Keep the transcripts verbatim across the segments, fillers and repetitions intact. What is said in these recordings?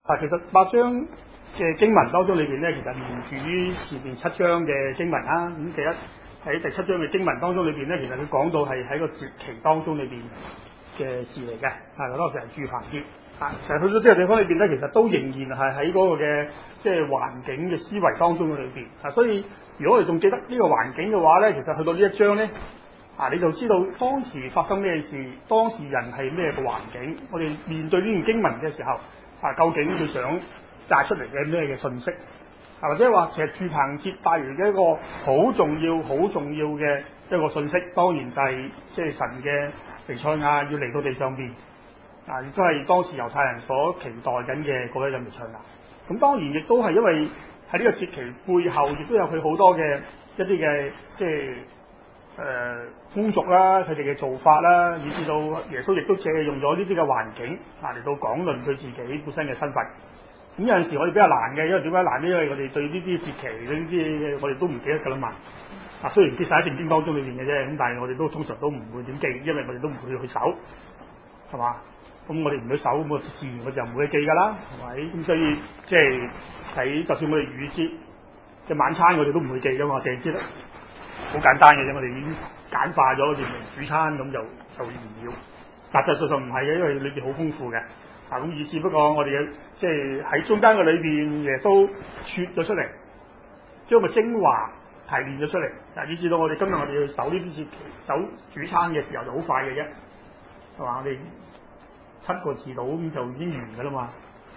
啊，其實八章嘅經文當中裏邊咧，其實連住於前面七章嘅經文啦。咁第一喺第七章嘅經文當中裏邊咧，其實佢講到係喺個節期當中裏邊嘅事嚟嘅。啊，當時係住棚節。啊，其實去到呢個地方裏邊咧，其實都仍然係喺嗰個嘅即係環境嘅思維當中嘅裏邊。啊，所以如果我哋仲記得呢個環境嘅話咧，其實去到呢一章咧，啊，你就知道當時發生咩事，當事人係咩嘅環境。我哋面對呢段經文嘅時候，啊，究竟佢想帶出嚟嘅咩嘅信息？啊，或者話其實住棚節帶嚟嘅一個好重要、好重要嘅一個信息，當然就係即係神嘅彌賽亞要嚟到地上邊。啊，亦都係當時猶太人所期待緊嘅嗰一個彌賽亞。咁當然亦都係因為喺呢個節期背後，亦都有佢好多嘅一啲嘅即係誒風俗啦，佢哋嘅做法啦，以至到耶穌亦都借用咗呢啲嘅環境啊嚟到講論佢自己本身嘅身份。咁有陣時我哋比較難嘅，因為點解難呢？因為我哋對呢啲節期呢啲我哋都唔記得㗎啦嘛。啊，雖然記晒喺聖經當中裏邊嘅啫，咁但係我哋都通常都唔會點記，因為我哋都唔會去守，係嘛？咁我哋唔去守，咁我自然我就唔會去記㗎啦，係咪？咁所以即係喺就算我哋逾節嘅晚餐，我哋都唔會記㗎嘛，淨係知得好簡單嘅啫。我哋已經簡化咗連主餐咁就就唔要。但實際上唔係嘅，因為裏邊好豐富嘅。啊，咁以至不過我哋嘅即係喺中間嘅裏邊，耶穌撮咗出嚟，將個精華提煉咗出嚟。啊，以至到我哋今日我哋去守呢啲節期、守主餐嘅時候就好快嘅啫，係嘛？我哋七個字到咁就已經完㗎啦嘛。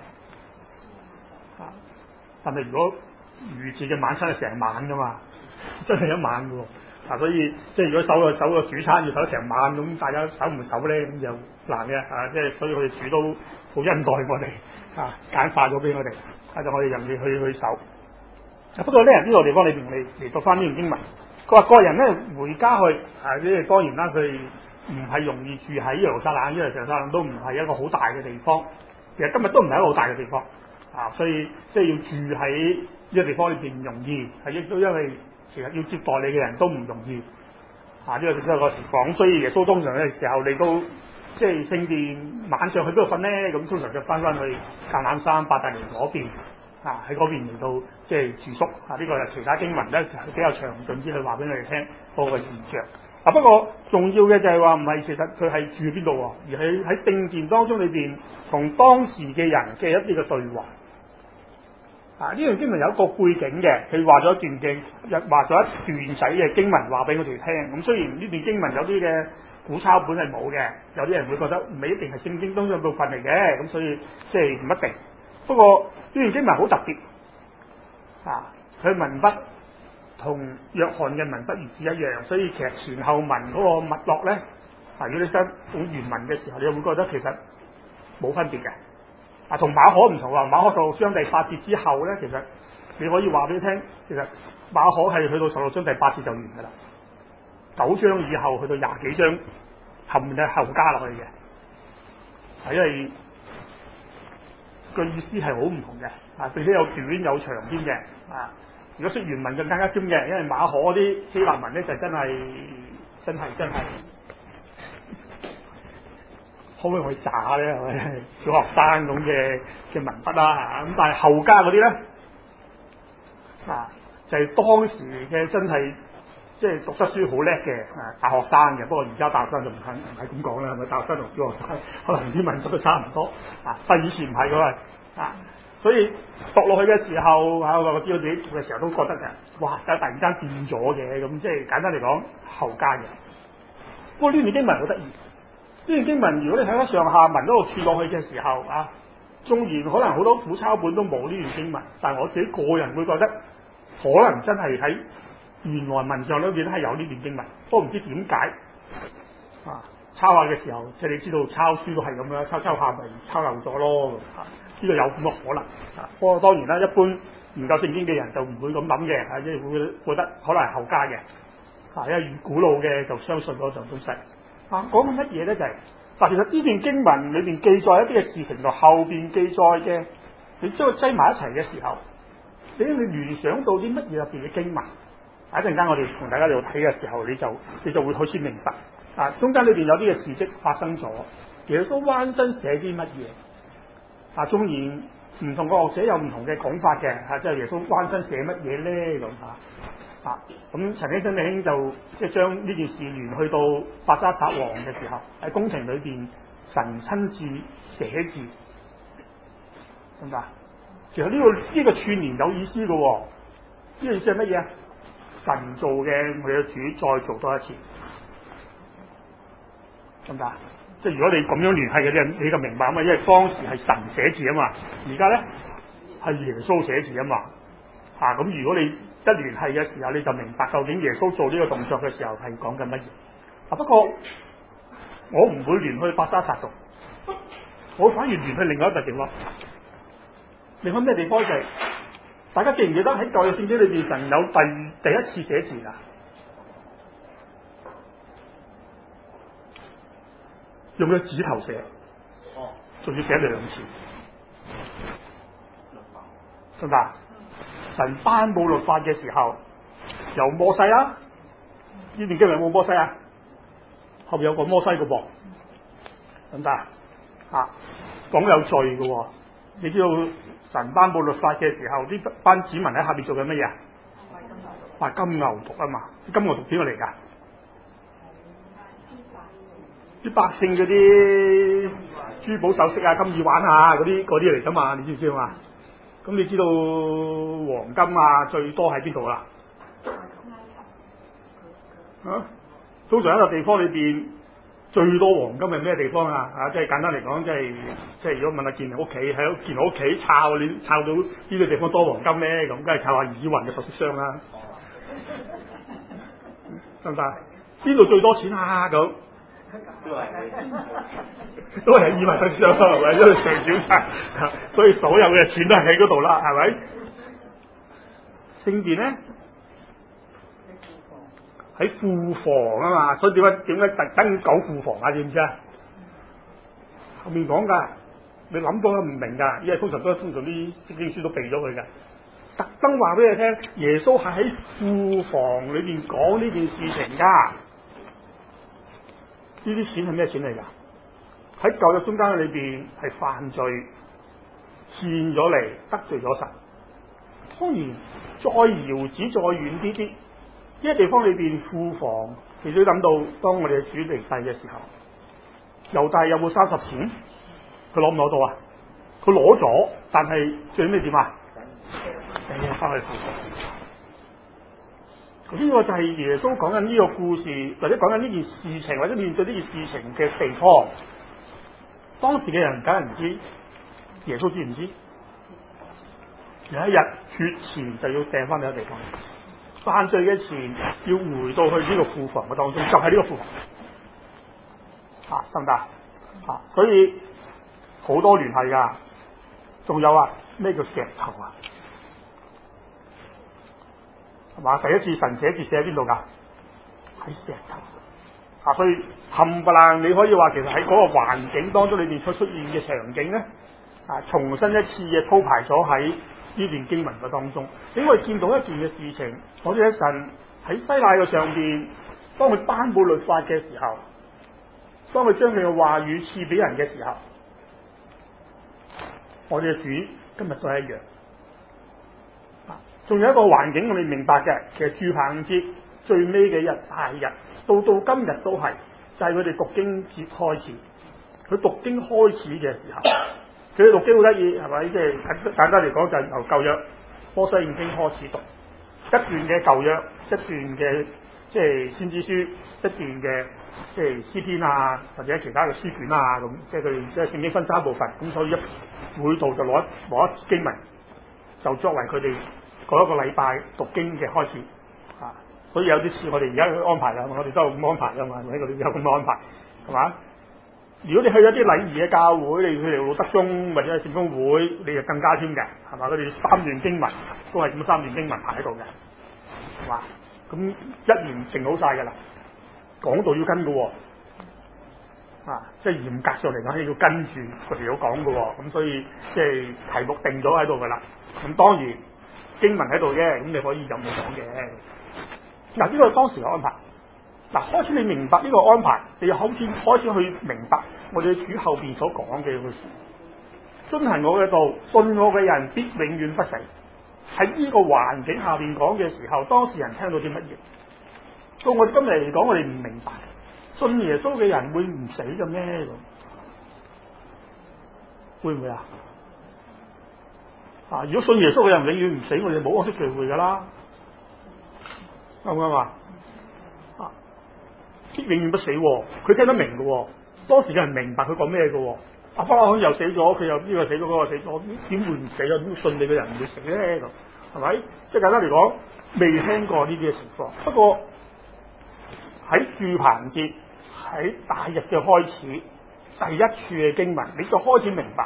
啊，但係如果逾節嘅晚餐係成晚㗎嘛，真係一晚㗎喎。啊，所以即係如果守個守個主餐要守成晚，咁大家守唔守咧？咁就難嘅。啊，即係所以佢哋主都好恩待我哋，啊，簡化咗俾我哋，啊，就我哋人哋去去守。啊，不過咧，呢個地方裏邊嚟嚟讀翻呢段經文，佢話個人咧回家去，啊，即係當然啦，佢唔係容易住喺耶路撒冷，因為耶路撒冷都唔係一個好大嘅地方，其實今日都唔係一個好大嘅地方，啊，所以即係要住喺呢個地方裏邊唔容易，係亦都因為其實要接待你嘅人都唔容易，啊，呢個亦都係個情況。所以耶穌通常嘅時候，你都即係聖殿晚上去邊度瞓咧？咁通常就翻翻去橄欖山伯大尼嗰邊，啊，喺嗰邊嚟到即係住宿。啊，呢個係其他經文咧比較詳盡啲去話俾你哋聽嗰個現象。啊，不過重要嘅就係話唔係其實佢係住邊度喎，而係喺聖殿當中裏邊同當時嘅人嘅一啲嘅對話。啊！呢段經文有一個背景嘅，佢話咗一段經，話咗一段仔嘅經文話俾我哋聽。咁雖然呢段經文有啲嘅古抄本係冇嘅，有啲人會覺得唔係一定係聖經當中嘅部分嚟嘅，咁所以即係唔一定。不過呢段經文好特別，啊，佢文筆同約翰嘅文筆如此一樣，所以其實前後文嗰個脈絡咧，啊，如果你想講原文嘅時候，你會覺得其實冇分別嘅。啊，同馬可唔同啊！馬可十六章第八節之後咧，其實你可以話俾你聽，其實馬可係去到十六章第八節就完㗎啦。九章以後去到廿幾章後面係後加落去嘅，係因為個意思係好唔同嘅。啊，並且有短有長啲嘅。啊，如果識原文就更加尖嘅，因為馬可啲希臘文咧就真係真係真係。可唔可以我去渣咧？係咪小學生咁嘅嘅文筆啦？咁但係後加嗰啲咧，啊就係、是、當時嘅真係即係讀得書好叻嘅啊大學生嘅。不過而家大學生就唔係唔係咁講啦，係咪？大學生同小學生可能啲文筆都差唔多啊，但係以前唔係㗎嘛啊，所以讀落去嘅時候啊，我知道自己讀嘅時候都覺得嘅，哇！就突然間變咗嘅咁，即係簡單嚟講後加嘅。不過呢段經文好得意。呢段經文，如果你睇翻上下文嗰度串落去嘅時候啊，縱然可能好多古抄本都冇呢段經文，但係我自己個人會覺得，可能真係喺原來文上裏邊係有呢段經文，都唔知點解啊！抄下嘅時候，即係你知道抄書都係咁樣，抄抄下咪抄漏咗咯。啊，呢個有咁嘅可能啊。不過當然啦，一般研究聖經嘅人就唔會咁諗嘅，啊，即係會覺得可能係後加嘅，啊，因為越古老嘅就相信嗰種東西。啊，講緊乜嘢咧？就係、是、嗱，其實呢段經文裏邊記載一啲嘅事情，同後邊記載嘅，你將佢擠埋一齊嘅時候，你你聯想到啲乜嘢入邊嘅經文？一陣間我哋同大家嚟睇嘅時候，你就你就會開始明白。啊，中間裏邊有啲嘅事蹟發生咗，耶穌彎身寫啲乜嘢？啊，縱然唔同嘅學者有唔同嘅講法嘅嚇，即係耶穌彎身寫乜嘢咧咁嚇啊！咁陳景生弟兄就即係將呢件事聯去到伯沙撒王嘅時候，喺宮廷裏邊神親自寫字，明唔明啊？其實呢、這個呢、這個串聯有意思嘅喎，呢、這個意思係乜嘢啊？神做嘅，我哋嘅主再做多一次，明唔明啊？即係如果你咁樣聯繫嘅咧，你就明白啊嘛，因為當時係神寫字啊嘛，而家咧係耶穌寫字啊嘛，啊咁如果你一聯繫嘅時候，你就明白究竟耶穌做呢個動作嘅時候係講緊乜嘢。啊不過我唔會聯去伯沙撒度，我反而聯去另外一個地方。另外咩地方就係、是、大家記唔記得喺舊約聖經裏邊神有第第一次寫字啊？用佢指頭寫，仲要寫兩次，明白？神頒布律法嘅時候，有摩西啊，呢邊經文有冇摩西啊？後邊有個摩西嘅噃，明白？啊，講有罪嘅喎，你知道神頒布律法嘅時候，呢班子民喺下邊做緊乜嘢啊？賣金牛犢啊嘛，金牛犢邊個嚟㗎？啲百姓嗰啲珠寶首飾啊、金耳環啊嗰啲嗰啲嚟㗎嘛，你知唔知啊嘛？咁你知道黃金啊最多喺邊度啊？啊，通常一個地方裏邊最多黃金係咩地方啊？啊，即係簡單嚟講，即係即係如果問下建良屋企喺建良屋企抄你抄到呢個地方多黃金咧，咁梗係抄下以雲嘅首飾商啦，得唔得？邊度最多錢啊？咁都係都係以雲首飾商係咪？因為上繳晒，所以所有嘅錢都係喺嗰度啦，係咪？聖殿咧喺庫房啊嘛，所以點解點解特登講庫房啊？知唔知啊？後面講噶，你諗到都唔明噶，因為通常都通常啲聖經書都避咗佢嘅。特登話俾你聽，耶穌係喺庫房裏邊講呢件事情噶。呢啲錢係咩錢嚟噶？喺舊約中間裏邊係犯罪，獻咗嚟得罪咗神。當然再遙指再遠啲啲，呢個地方裏邊庫房，其實諗到當我哋嘅主離世嘅時候，猶大有冇三十錢？佢攞唔攞到啊？佢攞咗，但係最尾點啊？掟翻去庫房。呢個就係耶穌講緊呢個故事，或者講緊呢件事情，或者面對呢件事情嘅地方。當時嘅人梗係唔知，耶穌知唔知？有一日血錢就要掟翻呢個地方，犯罪嘅錢要回到去呢個庫房嘅當中，就係、是、呢個庫房。啊，得唔得？啊，所以好多聯繫噶。仲有啊，咩叫石頭啊？係嘛？第一次神寫字寫喺邊度㗎？喺石頭啊！所以冚唪唥你可以話，其實喺嗰個環境當中裏邊所出現嘅場景咧，啊，重新一次嘅鋪排咗喺呢段經文嘅當中。你可以見到一件嘅事情，好似喺神喺西奈嘅上邊，當佢頒布律法嘅時候，當佢將佢嘅話語賜俾人嘅時候，我哋嘅主今日都係一樣。仲有一個環境我哋明白嘅，其實住棚節最尾嘅日大日，到到今日都係，就係佢哋讀經節開始。佢讀經開始嘅時候，佢哋讀經好得意，係咪？即係簡單嚟講，就係由舊約摩西五經開始讀一段嘅舊約，一段嘅即係先知書，一段嘅即係詩篇啊，或者其他嘅書卷啊咁。即係佢哋即係聖經分三部分，咁所以一每度就攞一攞一經文，就作為佢哋嗰一個禮拜讀經嘅開始啊，所以有啲似我哋而家去安排啦，我哋都有咁安排噶嘛，喺嗰度有咁安排，係嘛？如果你去一啲禮儀嘅教會，你去嚟路德宗或者係聖公會，你就更加添嘅，係嘛？佢哋三段經文都係咁三段經文排喺度嘅，係嘛？咁一年定好晒㗎啦，講道要跟嘅喎，啊，即係嚴格上嚟講係要跟住佢哋有講嘅喎，咁所以即係題目定咗喺度㗎啦，咁當然。經文喺度啫，咁你可以有冇講嘅？嗱，呢個係當時嘅安排。嗱，開始你明白呢個安排，你又好似開始去明白我哋主後邊所講嘅事。 遵行我嘅道，信我嘅人必永遠不死。喺呢個環境下邊講嘅時候，當事人聽到啲乜嘢？到我哋今日嚟講，我哋唔明白，信耶穌嘅人會唔死嘅咩？咁會唔會啊？啊！如果信耶穌嘅人永遠唔死，我哋冇安息聚會噶啦，啱唔啱啊？啊！必永遠不死，佢聽得明嘅，當時嘅人明白佢講咩嘅。阿伯拉罕又死咗，佢又呢個死咗，嗰個死咗，點會唔死啊？點信你嘅人唔會死咧？咁係咪？即係簡單嚟講，未聽過呢啲嘅情況。不過喺住棚節喺大日嘅開始，第一處嘅經文，你就開始明白。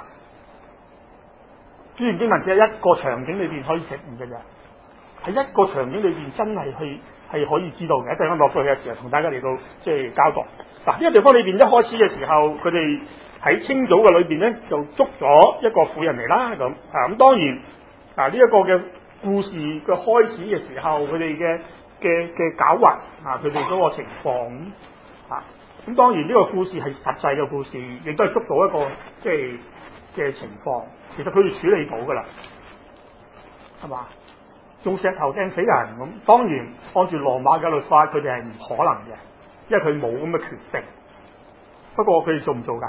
呢段經文只係一個場景裏邊可以實現嘅啫，喺一個場景裏邊真係去係可以知道嘅。一陣間落去嘅時候，同大家嚟到即係交代。嗱，呢個地方裏邊一開始嘅時候，佢哋喺清早嘅裏邊咧，就捉咗一個婦人嚟啦。咁啊，咁當然啊，呢一個嘅故事嘅開始嘅時候，佢哋嘅嘅嘅狡猾啊，佢哋嗰個情況啊，咁當然呢個故事係實際嘅故事，亦都係捉到一個即係嘅情況。其實佢哋處理到噶啦，係嘛？用石頭掟死人咁，當然按住羅馬嘅律法，佢哋係唔可能嘅，因為佢冇咁嘅權柄。不過佢哋做唔做噶？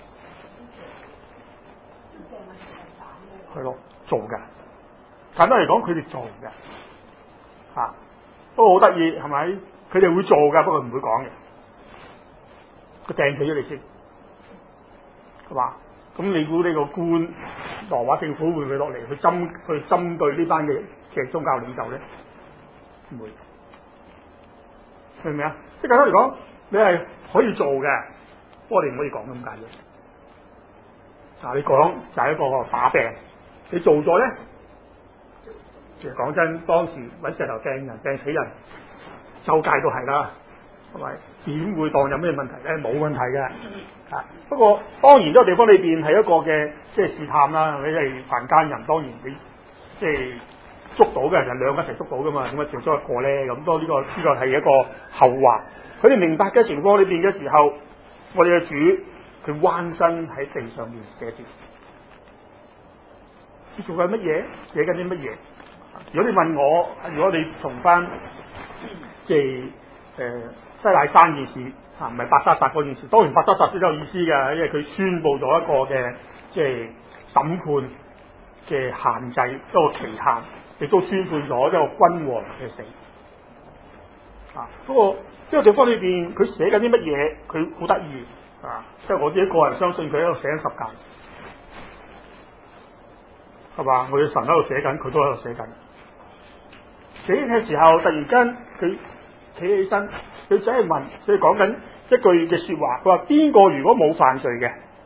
係咯，做嘅。簡單嚟講，佢哋做嘅。吓、啊，不過好得意係咪？佢哋會做噶，不過唔會講嘅。佢掟死咗你先，係嘛？咁你估呢個官羅馬政府會唔會落嚟去針去針對呢班嘅嘅宗教領袖咧？唔會，明唔明啊？即係簡單嚟講，你係可以做嘅，不過你唔可以講咁解嘅。嗱，你講就係一個把柄，你做咗咧，其實講真，當時揾石頭掟人掟死人，周街都係啦，係咪？點會當有咩問題咧？冇問題嘅。啊！不過當然呢個地方裏邊係一個嘅即係試探啦，你係犯奸人，當然你即係捉到嘅人兩個一齊捉到噶嘛，點解掉咗一個咧？咁多呢個呢、呢個係一個後話。佢哋明白嘅情況裏邊嘅時候，我哋嘅主佢彎身喺地上面寫住，佢做緊乜嘢？寫緊啲乜嘢？如果你問我，如果你從翻即係誒西乃山件事。啊，唔係伯沙撒嗰件事，當然伯沙撒都有意思嘅，因為佢宣佈咗一個嘅即係審判嘅限制，一個期限，亦都宣判咗一個君王嘅死。啊，不過呢個地方裏邊佢寫緊啲乜嘢，佢好得意啊！即係我自己個人相信佢喺度寫緊十誡，係嘛？我哋神喺度寫緊，佢都喺度寫緊。寫嘅時候，突然間佢企起身。佢就係問，佢講緊一句嘅說話，佢話邊個如果冇犯罪嘅，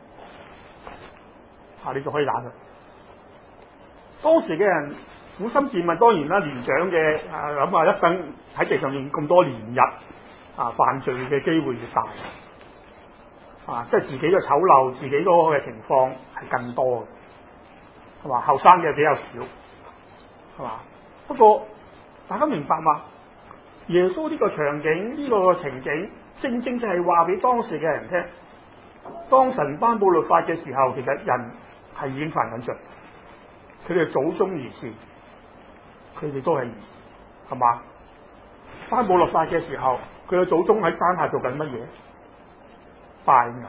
啊你就可以打佢。當時嘅人苦心自問，當然啦，年長嘅啊諗下一生喺地上面咁多年日，啊犯罪嘅機會越大，啊即係自己嘅醜陋，自己嗰個嘅情況係更多嘅，係嘛？後生嘅比較少，係嘛？不過大家明白嘛？耶穌呢個場景，呢、這個情景，正正就係話俾當時嘅人聽，當神頒布律法嘅時候，其實人係已經犯緊罪，佢哋祖宗如是，佢哋都係，係嘛？頒布律法嘅時候，佢嘅祖宗喺山下做緊乜嘢？拜牛。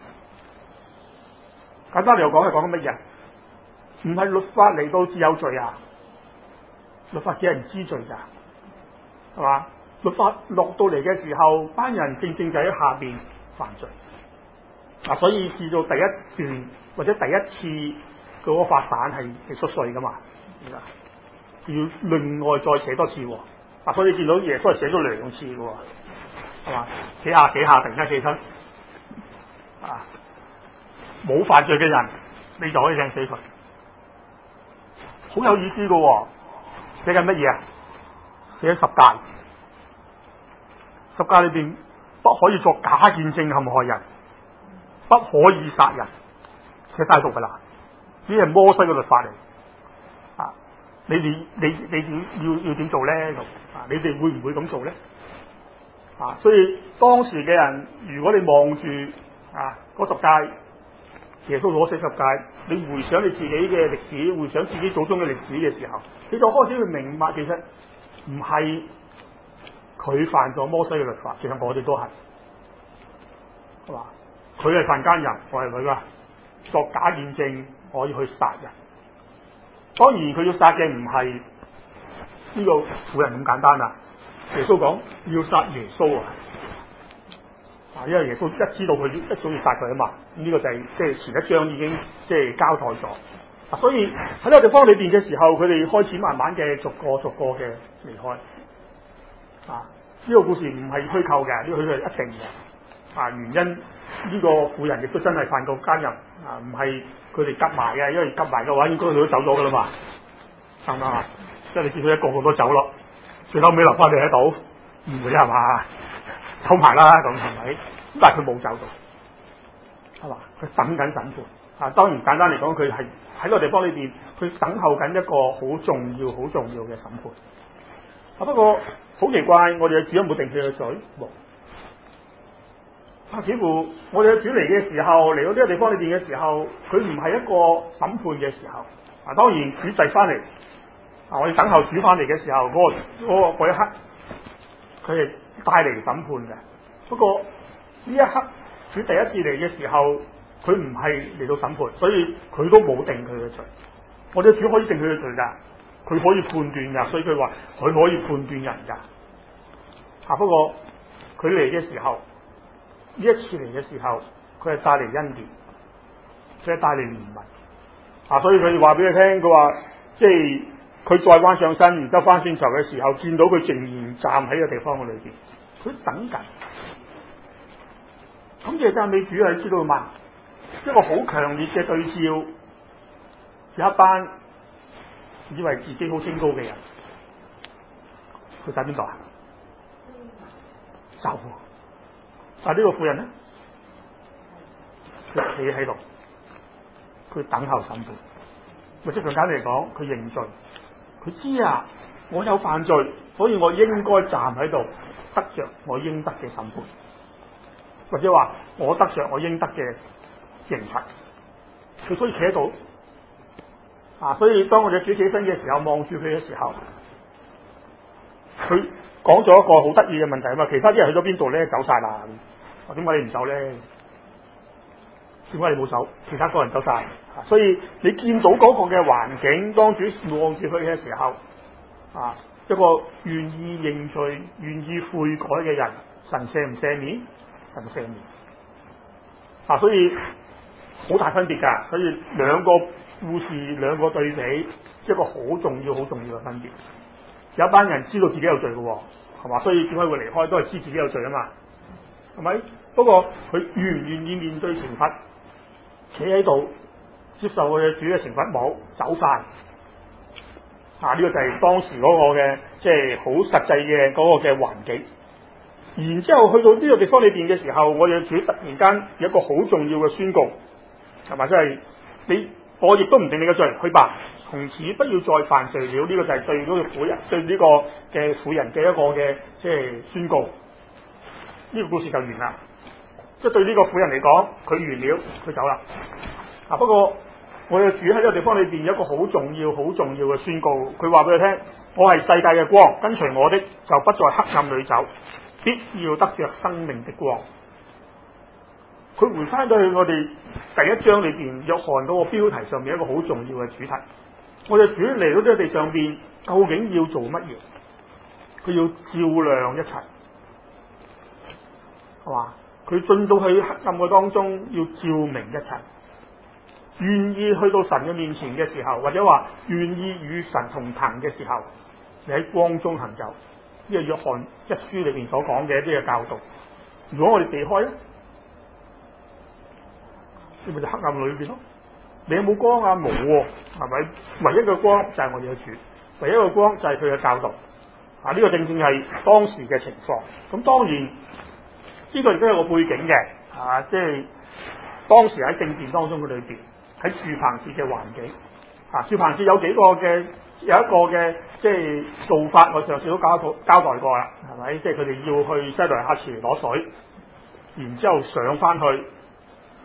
簡單嚟講係講緊乜嘢？唔係律法嚟到至有罪啊，律法只係唔知罪咋。係嘛？律法落到嚟嘅時候，班人正正就喺下邊犯罪。嗱、啊，所以至到第一段或者第一次嗰個法版係係出稅噶嘛，要另外再寫多次。嗱、啊，所以你見到耶穌係寫咗兩次嘅，係嘛？幾下幾下突然間起身，啊，冇犯罪嘅人，你就可以掟死佢。好有意思嘅，寫緊乜嘢啊？寫十誡，十誡裏邊不可以作假見證陷害人，不可以殺人，寫晒讀噶啦，呢係摩西嘅律法嚟。啊，你你你你點要要點做咧？啊，你哋會唔會咁做咧？啊，所以當時嘅人，如果你望住啊嗰十誡， 耶穌攞死十誡，你回想你自己嘅歷史，回想自己祖宗嘅歷史嘅時候，你就開始去明白，其實唔係佢犯咗摩西嘅律法，其實我哋都係，係嘛？佢係犯奸人，我係佢噶，作假見證，我要去殺人。當然佢要殺嘅唔係呢個婦人咁簡單啦。耶穌講要殺耶穌啊！啊，因為耶穌一知道佢一早要殺佢啊嘛，咁、這、呢個就係即係前一章已經即係交代咗。啊，所以喺呢個地方裏邊嘅時候，佢哋開始慢慢嘅逐個逐個嘅離開。啊，呢、這個故事唔係虛構嘅，呢、這個佢係一定嘅。啊，原因呢個婦人亦都真係犯過奸淫，啊，唔係佢哋夾埋嘅，因為夾埋嘅話，應該佢都走咗噶啦嘛，啱唔啱啊？即係你見到一個個都走咯，最後尾留翻你喺度，唔會係嘛？走埋啦，咁係咪？咁但係佢冇走到，係嘛？佢等緊審判。啊，當然簡單嚟講，佢係喺個地方裏邊，佢等候緊一個好重要、好重要嘅審判。啊，不過好奇怪，我哋嘅主有冇定佢嘅罪？冇。啊，似乎我哋嘅主嚟嘅時候，嚟到呢個地方裏邊嘅時候，佢唔係一個審判嘅時候。啊，當然主祭翻嚟，啊，我哋等候主翻嚟嘅時候，嗰、嗰個、嗰個嗰一刻，佢係帶嚟審判嘅。不過呢一刻主第一次嚟嘅時候，佢唔係嚟到審判，所以佢都冇定佢嘅罪。我哋主可以定佢嘅罪噶，佢可以判斷噶，所以佢話佢可以判斷人噶。啊，不過佢嚟嘅時候，呢一次嚟嘅時候，佢係帶嚟恩典，佢係帶嚟憐憫。啊，所以佢話俾佢聽，佢話即係佢再彎上身，然之後翻轉頭嘅時候，見到佢仍然站喺個地方嘅裏邊，佢等緊。咁嘅讚美主係知道嘛？一個好強烈嘅對照，有一班以為自己好清高嘅人，佢喺邊度啊？走。但係呢個婦人咧，佢企喺度，佢等候審判。或者更簡單嚟講，佢認罪，佢知啊，我有犯罪，所以我應該站喺度，得着我應得嘅審判，或者話我得着我應得嘅刑罰。佢所以企喺度啊，所以當我哋主起身嘅時候，望住佢嘅時候，佢講咗一個好得意嘅問題啊嘛。其他啲人去咗邊度咧？走晒啦。點解你唔走咧？點解你冇走？其他個人走晒，所以你見到嗰個嘅環境，當主望住佢嘅時候，啊，一個願意認罪、願意悔改嘅人，神赦唔赦免？神赦免。啊，所以好大分別噶。所以兩個故事，兩個對比，一個好重要、好重要嘅分別。有一班人知道自己有罪嘅，係嘛？所以點解會離開？都係知自己有罪啊嘛。係咪？不過佢願唔願意面對懲罰，企喺度接受佢嘅主嘅懲罰，冇走晒。啊，呢、這個就係當時嗰個嘅即係好實際嘅嗰個嘅環境。然之後去到呢個地方裏邊嘅時候，我哋嘅主突然間有一個好重要嘅宣告，係咪？即係你我亦都唔定你嘅罪，去吧，從此不要再犯罪了。呢、這個就係對嗰個婦人，對呢個嘅婦人嘅一個嘅即係宣告。呢個故事就完啦，即係對呢個婦人嚟講，佢完了，佢走啦。啊，不過我哋主喺呢個地方裏邊有一個好重要、好重要嘅宣告，佢話俾佢聽：我係世界嘅光，跟隨我的就不在黑暗裏走，必要得着生命的光。佢回翻到去我哋第一章裏邊約翰嗰個標題上面一個好重要嘅主題。我哋主嚟到呢個地上邊，究竟要做乜嘢？佢要照亮一切。係嘛？佢進到去黑暗嘅當中，要照明一切。願意去到神嘅面前嘅時候，或者話願意與神同行嘅時候，你喺光中行走。呢個約翰一書裏邊所講嘅一啲嘅教導。如果我哋避開咧，呢咪就黑暗裏邊咯。你有冇光啊？冇喎，係咪？唯一嘅光就係我哋嘅主，唯一嘅光就係佢嘅教導。啊，呢個正正係當時嘅情況。咁當然。呢個亦都有個背景嘅，啊，即係當時喺聖殿當中嘅裏邊，喺住棚節嘅環境，啊，住棚節有幾個嘅，有一個嘅即係做法，我上次都交交代過啦，係咪？即係佢哋要去西羅亞池攞水，然之後上翻去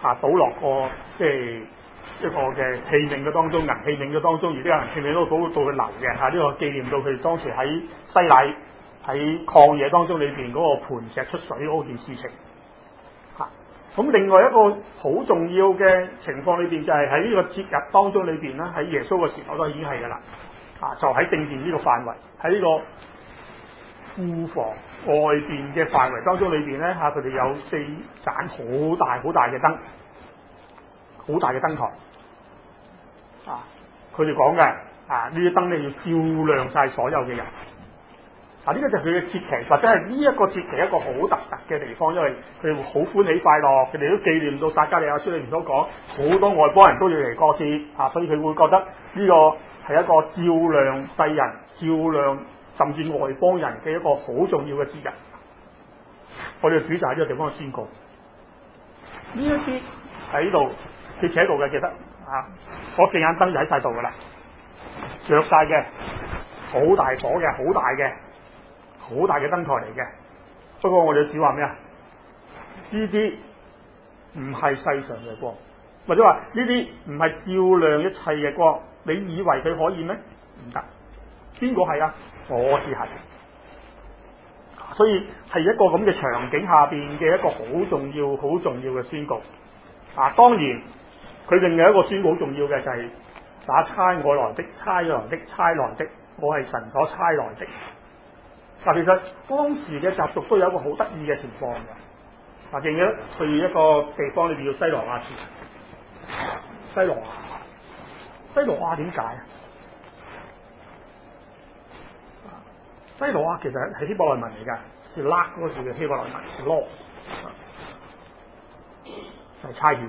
啊倒落個即係一個嘅器皿嘅當中，銀器皿嘅當中，而呢個銀器皿都倒到佢流嘅嚇，呢、這個紀念到佢當時喺西乃喺曠野當中裏邊嗰個磐石出水嗰件事情嚇。咁、啊、另外一個好重要嘅情況裏邊就係喺呢個節日當中裏邊咧，喺耶穌嘅時候都已經係噶啦，啊就喺聖殿呢個範圍，喺呢個庫房外邊嘅範圍當中裏邊咧嚇，佢、啊、哋有四盞好大好大嘅燈，好大嘅燈台啊！佢哋講嘅啊，呢啲燈咧要照亮晒所有嘅人。啊，呢、這個就係佢嘅節期，或者係呢一個節期一個好特特嘅地方，因為佢哋好歡喜快樂，佢哋都紀念到撒迦利亞書裏面所講，好多外邦人都要嚟過節啊，所以佢會覺得呢個係一個照亮世人、照亮甚至外邦人嘅一個好重要嘅節日。我哋主就喺呢個地方去宣告呢一啲喺度。佢企喺度嘅，記得啊！嗰四眼燈就喺晒度噶啦，着晒嘅，好大火嘅，好大嘅，好大嘅燈台嚟嘅。不過我哋主話咩啊？呢啲唔係世上嘅光，或者話呢啲唔係照亮一切嘅光。你以為佢可以咩？唔得。邊個係啊？我只係。所以係一個咁嘅場景下邊嘅一個好重要、好重要嘅宣告。啊，當然。佢另外一個宣告好重要嘅就係打差我來的，差來的，差來的，我係神所差來的。嗱，其實當時嘅習俗都有一個好得意嘅情況嘅。嗱，記唔記得去一個地方裏邊叫西羅亞池？西羅亞，西羅亞點解啊？西羅亞其實係希伯來文嚟㗎，是拉嗰個字嘅希伯來文，是 law， 就係差遣。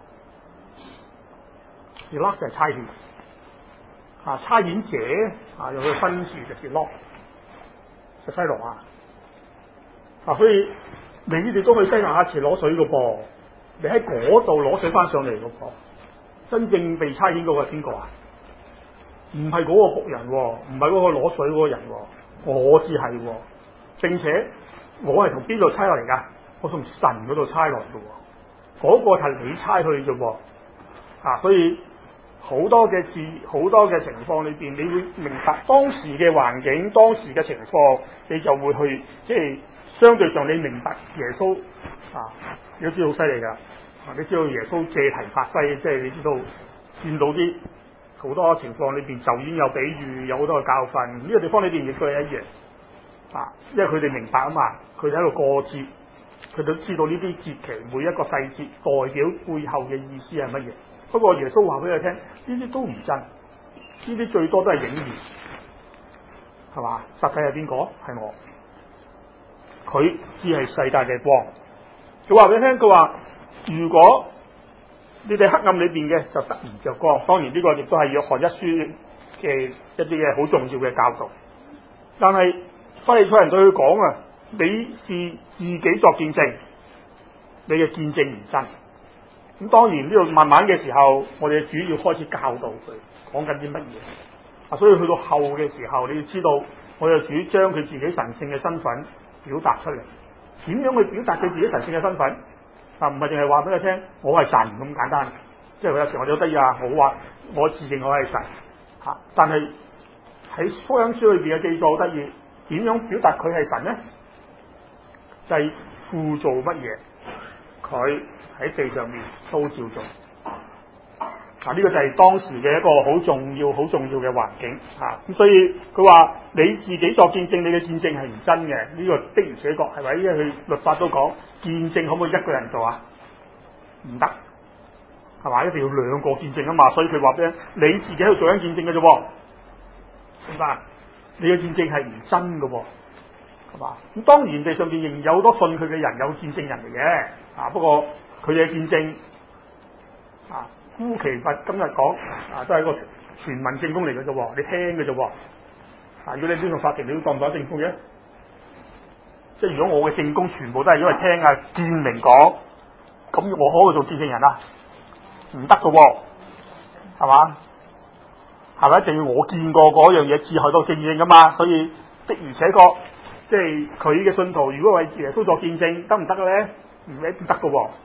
是 law 就係差遣，啊差遣者啊有個分詞就係 law， 就西羅亞，啊所以你哋都去西羅亞池攞水嘅噃，你喺嗰度攞水翻上嚟嘅噃，真正被差遣嗰個係邊個啊？唔係嗰個僕人，唔係嗰個攞水嗰個人，我只係，並且我係從邊度差落嚟噶？我從神嗰度差落嘅，嗰、那個係你差去啫噃，啊所以。好多嘅字，好多嘅情況裏邊，你會明白當時嘅環境、當時嘅情況，你就會去即係相對上你明白耶穌啊，你都知道好犀利㗎。你知道耶穌借題發揮，即係你知道見到啲好多情況裏邊就已經有比喻，有好多嘅教訓。呢、這個地方裏邊亦都係一樣啊，因為佢哋明白啊嘛，佢哋喺度過節，佢都知道呢啲節期每一個細節代表背後嘅意思係乜嘢。不過耶穌話俾佢聽，呢啲都唔真，呢啲最多都係影兒，係嘛？實際係邊個？係我，佢只係世界嘅光。佢話俾你聽，佢話如果你哋黑暗裏邊嘅就得唔着光。當然呢個亦都係約翰一書嘅一啲嘅好重要嘅教導。但係法利賽人對佢講啊，你是自己作見證，你嘅見證唔真。咁當然呢度慢慢嘅時候，我哋主要開始教導佢講緊啲乜嘢啊，所以去到後嘅時候，你要知道我哋主將佢自己神聖嘅身份表達出嚟。點樣去表達佢自己神聖嘅身份啊？唔係淨係話俾佢聽我係神咁簡單，即係佢有時我哋好得意啊，我話我自認我係神嚇，但係喺福音書裏邊嘅記載好得意，點樣表達佢係神咧？就係、是、父做乜嘢，佢喺地上面都照做。嗱、啊，呢、這個就係當時嘅一個好重要、好重要嘅環境嚇。咁、啊、所以佢話你自己作見證，你嘅見證係唔真嘅。呢、這個的而且確係咪？因為佢律法都講見證可唔可以一個人做啊？唔得，係嘛？一定要兩個見證啊嘛。所以佢話俾你，你自己喺度做緊見證嘅啫，明白？你嘅見證係唔真嘅，係嘛？咁當然地上邊仍有好多信佢嘅人，有見證人嚟嘅啊。不過佢哋嘅見證啊。夫其佛今日講啊，都係一個傳聞證供嚟嘅啫，你聽嘅啫。啊，如果你邊個法庭，你都當唔當證供嘅？即係如果我嘅證供全部都係因為聽啊見明講，咁我可唔可以做見證人啊？唔得嘅，係嘛？係咪一定要我見過嗰樣嘢至去到見證噶嘛？所以的而且確，即係佢嘅信徒，如果為耶穌作見證，得唔得嘅咧？唔一定得嘅。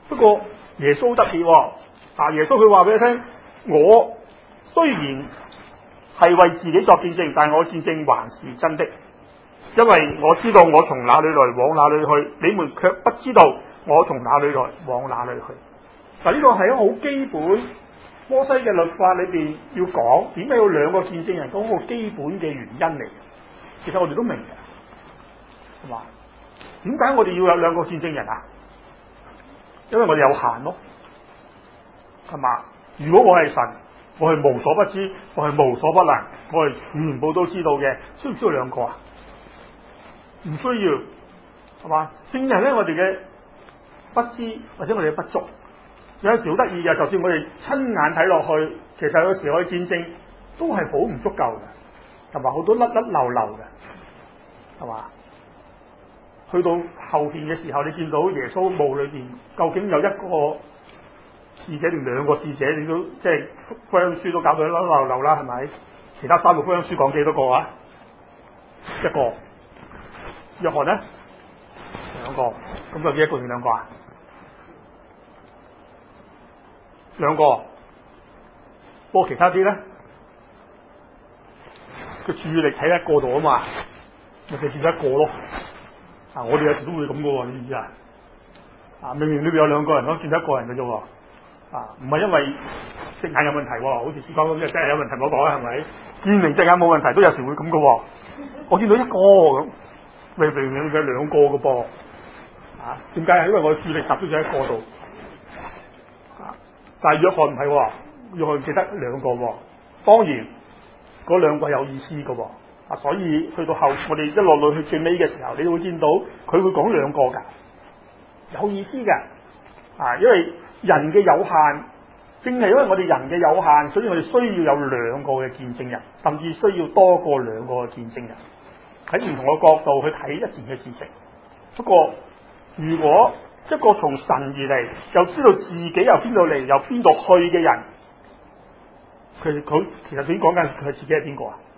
不過耶穌特別喎，啊耶穌佢話俾你聽，我雖然係為自己作見證，但係我見證還是真的，因為我知道我從哪裏來往哪裏去，你們卻不知道我從哪裏來往哪裏去。嗱，呢個係一個好基本摩西嘅律法裏邊要講點解有兩個見證人，嗰個基本嘅原因嚟嘅。其實我哋都明嘅，係嘛？點解我哋要有兩個見證人啊？因為我哋有限咯，係嘛？如果我係神，我係無所不知，我係無所不能，我係全部都知道嘅，需唔需要兩個啊？唔需要，係嘛？證人咧，我哋嘅不知或者我哋嘅不足，有時好得意嘅，就算我哋親眼睇落去，其實有時我哋見證都係好唔足夠嘅，同埋好多甩甩漏漏嘅，係嘛？去到後邊嘅時候，你見到耶穌墓裏邊究竟有一個使者定兩個使者？你都即係福音書都搞到甩甩漏漏啦，係咪？其他三個福音書講幾多個啊？一個。約翰咧兩個，咁究竟一個定兩個啊？兩個。不過其他啲咧，佢注意力喺一個度啊嘛，咪就見咗一個咯。啊！我哋有時都會咁噶喎，你知唔知啊？啊，明明呢邊有兩個人咯，見到一個人嘅啫喎。啊，唔係因為隻眼有問題喎，好似師講咁，即係有問題冇講啦，係咪？見明隻眼冇問題，都有時會咁噶喎。我見到一個咁，明明明有兩個嘅噃。啊，點解啊？因為我注意力集中咗喺一個度。啊，但係約翰唔係喎，約翰記得兩個喎。當然，嗰兩個有意思嘅喎。啊，所以去到後，我哋一落落去最尾嘅時候，你會見到佢會講兩個㗎，有意思㗎。啊，因為人嘅有限，正係因為我哋人嘅有限，所以我哋需要有兩個嘅見證人，甚至需要多過兩個嘅見證人，喺唔同嘅角度去睇一件嘅事情。不過，如果一個從神而嚟，又知道自己由邊度嚟，由邊度去嘅人，佢佢其實點講緊佢自己係邊個啊？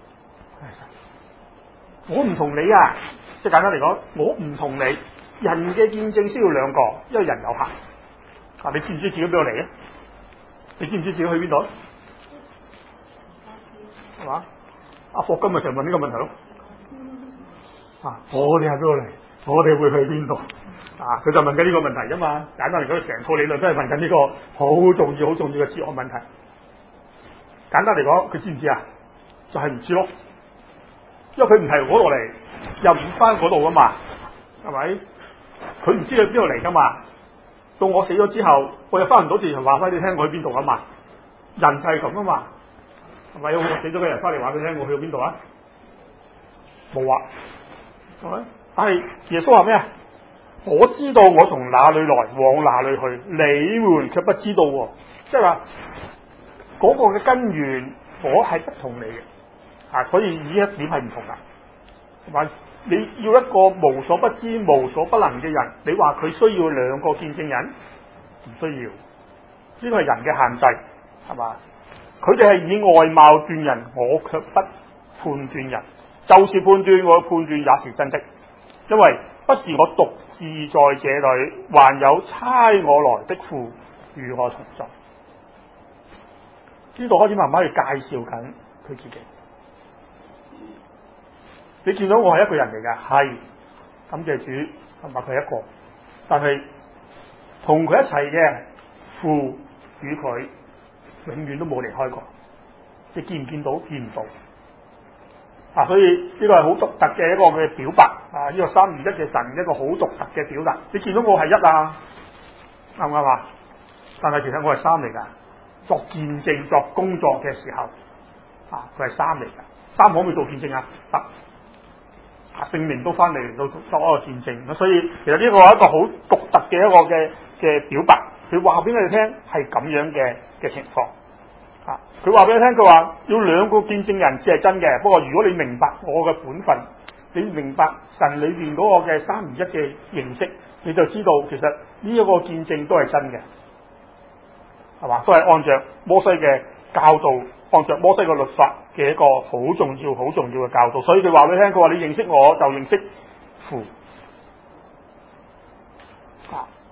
我唔同你啊，即係簡單嚟講，我唔同你。人嘅見證需要兩個，因為人有限。啊，你知唔知自己邊度嚟啊？你知唔知自己去邊度啊？係嘛？阿霍今日就問呢個問題咯。啊，我哋係邊度嚟？我哋會去邊度？啊，佢就問緊呢個問題啫嘛。簡單嚟講，成套理論都係問緊呢個好重要、好重要嘅哲學問題。簡單嚟講，佢知唔知啊？就係唔知咯。因為佢唔係嗰度嚟，又唔翻嗰度噶嘛，係咪？佢唔知佢邊度嚟噶嘛。到我死咗之後，我又翻唔到地球話翻你聽我去邊度啊嘛。人就係咁啊嘛，係咪？有個死咗嘅人翻嚟話俾你聽我去到邊度啊？冇啊，係咪？但係耶穌話咩啊？我知道我從哪裏來，往哪裏去，你們卻不知道喎。即係話嗰個嘅根源，我係不同你嘅。啊，所以呢一點係唔同噶，係嘛？你要一個無所不知、無所不能嘅人，你話佢需要兩個見證人？唔需要，呢個係人嘅限制，係嘛？佢哋係以外貌斷人，我卻不判斷人，就是判斷我嘅判斷也是真的，因為不是我獨自在這裏，還有差我來的父與我同在。呢度開始慢慢去介紹緊佢自己。你見到我係一個人嚟㗎，係感謝主，同埋佢係一個，但係同佢一齊嘅父與佢永遠都冇離開過。你見唔見到？見唔到啊！所以呢個係好獨特嘅一個嘅表白啊！呢個三而一嘅神一個好獨特嘅表達。你見到我係一啊，啱唔啱啊？但係其實我係三嚟㗎。作見證、作工作嘅時候啊，佢係三嚟㗎。三可唔可以做見證啊？得。聖靈都翻嚟到作一個見證，所以其實呢個係一個好獨特嘅一個嘅嘅表白，佢話俾你哋聽係咁樣嘅嘅情況。啊，佢話俾你聽，佢話要兩個見證人先係真嘅。不過如果你明白我嘅本分，你明白神裏邊嗰個嘅三而一嘅形式，你就知道其實呢一個見證都係真嘅，係嘛？都係按照摩西嘅教導，按照摩西嘅律法嘅一個好重要、好重要嘅教導。所以佢話俾你聽，佢話你認識我就認識父。啊，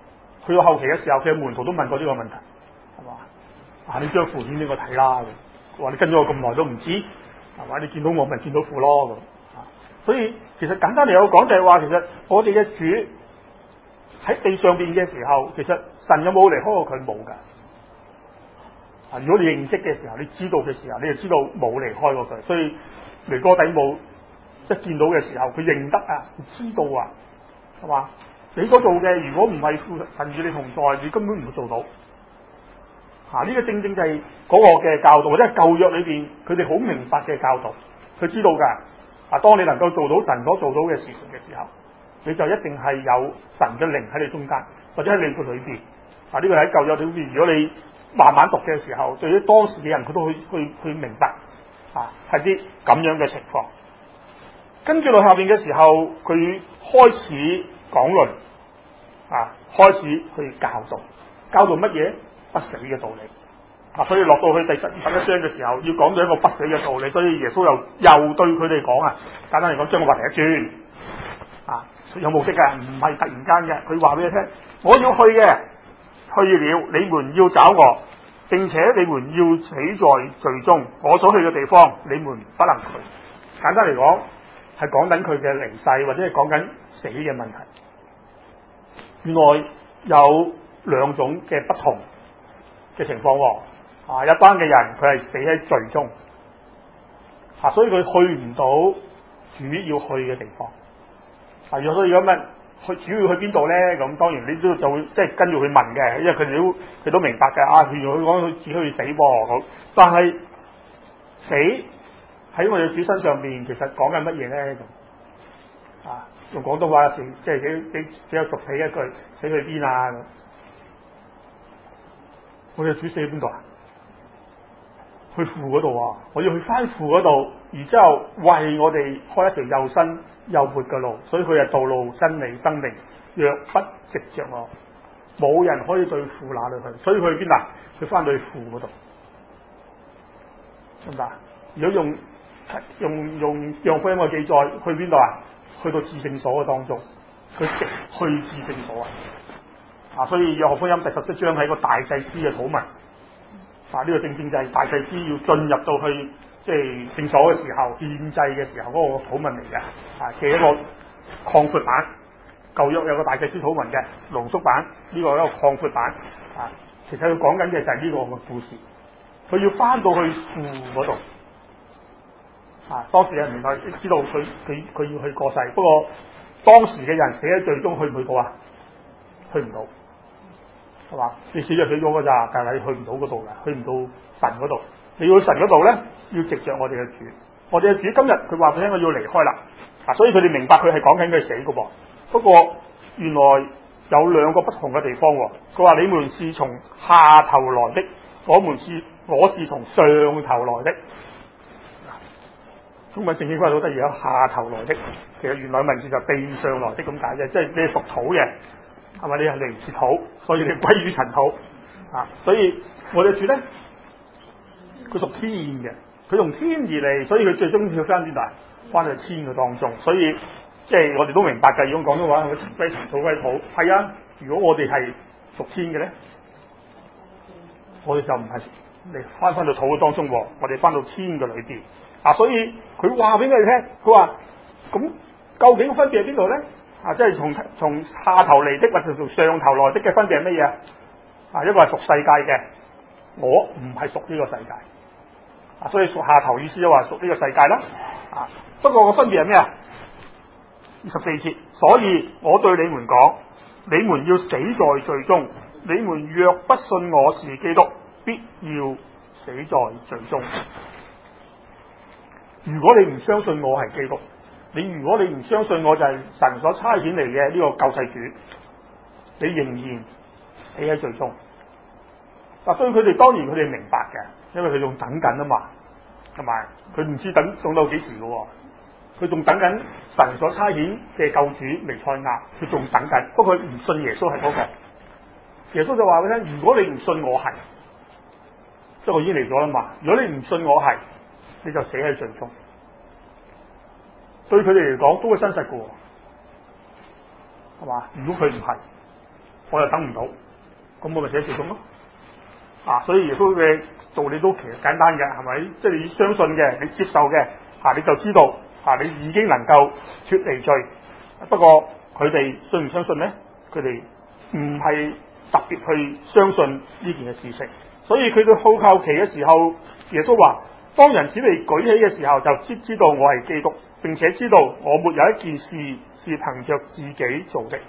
去到後期嘅時候，佢嘅門徒都問過呢個問題，係嘛？啊，你將父顯俾我睇啦，話你跟咗我咁耐都唔知，係嘛？你見到我咪見到父咯咁。啊，所以其實簡單嚟講就係話，其實我哋嘅主喺地上邊嘅時候，其實神有冇離開過佢？冇噶。啊，如果你認識嘅時候，你知道嘅時候，你就知道冇離開過佢。所以尼哥底母一見到嘅時候，佢認得啊，佢知道啊，係嘛？你所做嘅，如果唔係父神與你同在，你根本唔會做到。啊，呢、這個正正就係嗰個嘅教導，或者係舊約裏邊佢哋好明白嘅教導。佢知道噶，啊，當你能夠做到神所做到嘅事情嘅時候，你就一定係有神嘅靈喺你中間，或者喺你個裏邊。啊，呢、這個喺舊約裏邊，如果你慢慢讀嘅時候，對於當時嘅人，佢都去去去明白，啊，係啲咁樣嘅情況。跟住落下邊嘅時候，佢開始講論，啊，開始去教導，教導乜嘢？不死嘅道理。啊，所以落到去第十十一章嘅時候，要講到一個不死嘅道理，所以耶穌又又對佢哋講啊，簡單嚟講，將個話題一轉，啊，有目的嘅，唔係突然間嘅。佢話俾你聽，我要去嘅，去了，你們要找我，並且你們要死在罪中，我所去嘅地方，你們不能去。簡單嚟講，係講緊佢嘅離世，或者係講緊死嘅問題。原來有兩種嘅不同嘅情況，啊，一班嘅人佢係死喺罪中，啊，所以佢去唔到主要去嘅地方。啊，如果如果問去主要去邊度咧？咁當然你都就會即係跟住去問嘅，因為佢哋都佢都明白嘅。啊，譬如佢講佢只可以死噃，好，但係死喺我哋主身上邊，其實講緊乜嘢咧？咁啊，用廣東話成即係幾幾比較俗氣一句，死去邊啊？我哋主死喺邊度啊？去父嗰度啊！我要去翻父嗰度，然之後為我哋開一條又新又活嘅路，所以佢係道路、真理、生命。若不藉着我，冇人可以對父那裏去。所以佢去邊啊？佢翻到去父嗰度，得唔得？如果用用用約翰福音嘅記載，去邊度啊？去到至聖所嘅當中，佢直去至聖所啊！啊，所以約翰福音第十七章係個大祭司嘅禱文。啊，呢、這個正正就係大祭司要進入到去即係聖所嘅時候，獻祭嘅時候嗰個禱文嚟嘅。啊，嘅一個擴闊版。舊約有個大祭司禱文嘅濃縮版，呢、這個係一個擴闊版。啊，其實佢講緊嘅就係呢個嘅故事。佢要翻到去父嗰度。啊，當時嘅人明白知道佢佢佢要去過世，不過當時嘅人死喺罪中，去唔去到啊？去唔到。係嘛？你死咗死咗噶咋，但係你去唔到嗰度噶，去唔到神嗰度。你要去神嗰度咧，要藉着我哋嘅主。我哋嘅主今日佢話俾你聽，我要離開啦。啊，所以佢哋明白佢係講緊佢死噶噃。不過原來有兩個不同嘅地方。佢話你們是從下頭來的，我們是我是從上頭來的。中文聖經翻到好得意啊，下頭來的，其實原來文字就地上來的咁解啫，即係你係屬土嘅。係咪？你係嚟自土，所以你歸於塵土啊！所以我哋主咧，佢屬天嘅，佢從天而嚟，所以佢最終要翻邊度？翻去天嘅當中。所以即係我哋都明白嘅。如果講嘅話，佢歸塵土歸土，係啊。如果我哋係屬天嘅咧，我哋就唔係嚟翻翻到土嘅當中，我哋翻到天嘅裏邊啊。所以佢話俾我哋聽，佢話咁究竟分別喺邊度咧？啊，即係從從下頭嚟的，或者從上頭來的嘅分別係乜嘢啊？啊，一個係屬世界嘅，我唔係屬呢個世界。啊，所以屬下頭意思就話屬呢個世界啦。啊，不過個分別係咩啊？二十四節，所以我對你們講，你們要死在罪中。你們若不信我是基督，必要死在罪中。如果你唔相信我係基督，你如果你唔相信我就係神所差遣嚟嘅呢個救世主，你仍然死喺罪中。嗱，所以佢哋當然佢哋明白嘅，因為佢仲等緊啊嘛，同埋佢唔知等等到幾時嘅，佢仲等緊神所差遣嘅救主彌賽亞，佢仲等緊。不過佢唔信耶穌係嗰個，耶穌就話俾你聽：如果你唔信我係，即係我已經嚟咗啦嘛。如果你唔信我係，你就死喺罪中。對佢哋嚟講都係真實嘅，係嘛？如果佢唔係， 我又等唔到，咁我咪寫事工咯。啊，所以耶穌嘅道理都其實簡單嘅，係咪？即係你相信嘅，你接受嘅，啊，你就知道，啊，你已經能夠脫離罪。不過佢哋信唔相信咧？佢哋唔係特別去相信呢件嘅事情，所以佢哋好靠奇嘅時候，耶穌話：當人子被舉起嘅時候，就知知道我係基督，並且知道我沒有一件事是憑着自己做的。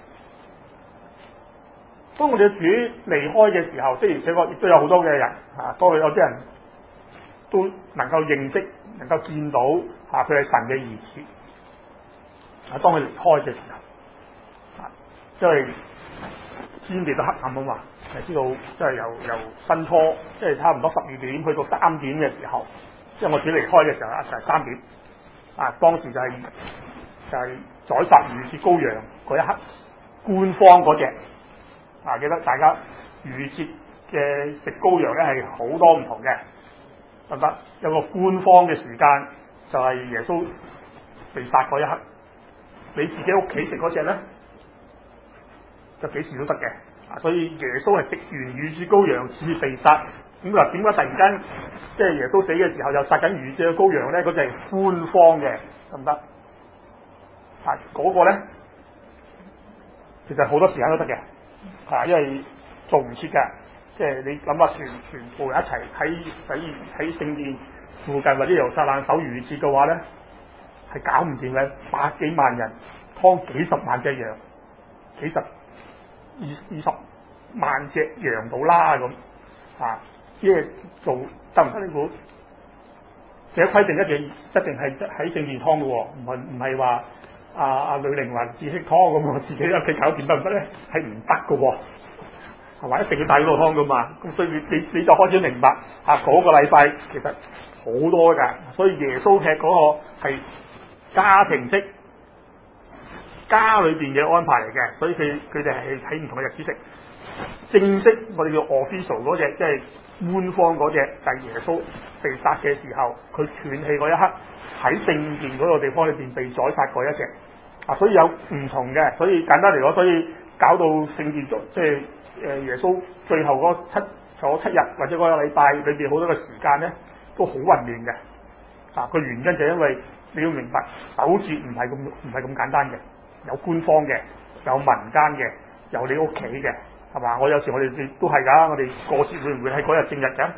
當我哋嘅主離開嘅時候，即係而且確亦都有好多嘅人啊，當佢有啲人都能夠認識、能夠見到啊，佢係神嘅兒子。啊，當佢離開嘅時候，啊，因為天地都黑暗啊嘛，係知道即係由由申初，即係差唔多十二點去到三點嘅時候，即係我主離開嘅時候啊，就係三點。啊，當時就係、是、就係、是、宰殺逾越節羔羊嗰一刻，官方嗰隻。啊！記得大家逾越節嘅食羔羊咧係好多唔同嘅，得唔得？有個官方嘅時間就係、是、耶穌被殺嗰一刻。你自己屋企食嗰隻咧，就幾時都得嘅。啊，所以耶穌係食完逾越節羔羊先被殺。咁嗱，點解突然間即係耶穌死嘅時候又殺緊逾越節嘅羔羊咧？嗰隻係官方嘅，得唔得？啊，嗰、那個咧其實好多時間都得嘅。啊，因為做唔切㗎，即係你諗下，全全部人一齊喺喺喺聖殿附近或者耶路撒冷守逾越節嘅話咧，係搞唔掂嘅，百幾萬人劏幾十萬隻羊，幾十二二十萬隻羊到啦咁啊！即係做得唔得呢股？這規定一定一定係喺聖殿劏嘅喎，唔係唔係話。啊啊！呂玲話自己劏咁，我自己喺屋企搞掂得唔得咧？係唔得嘅喎，係嘛？一定要帶嗰度劏嘅嘛。咁所以你你你就開始明白啊！嗰、那個禮拜其實好多㗎，所以耶穌吃嗰個係家庭式家裏邊嘅安排嚟嘅，所以佢佢哋係喺唔同嘅日子食。正式我哋叫 official 嗰隻，即係官方嗰隻，就係、是、耶穌被殺嘅時候，佢斷氣嗰一刻喺聖殿嗰個地方裏邊被宰殺嗰一隻。啊，所以有唔同嘅，所以簡單嚟講，所以搞到聖殿即係誒耶穌最後嗰七坐七日或者嗰個禮拜裏邊好多嘅時間咧，都好混亂嘅。啊，個原因就係因為你要明白守節唔係咁唔係咁簡單嘅，有官方嘅，有民間嘅，有你屋企嘅，係嘛？我有時我哋都係㗎，我哋過節會唔會喺嗰日正日嘅？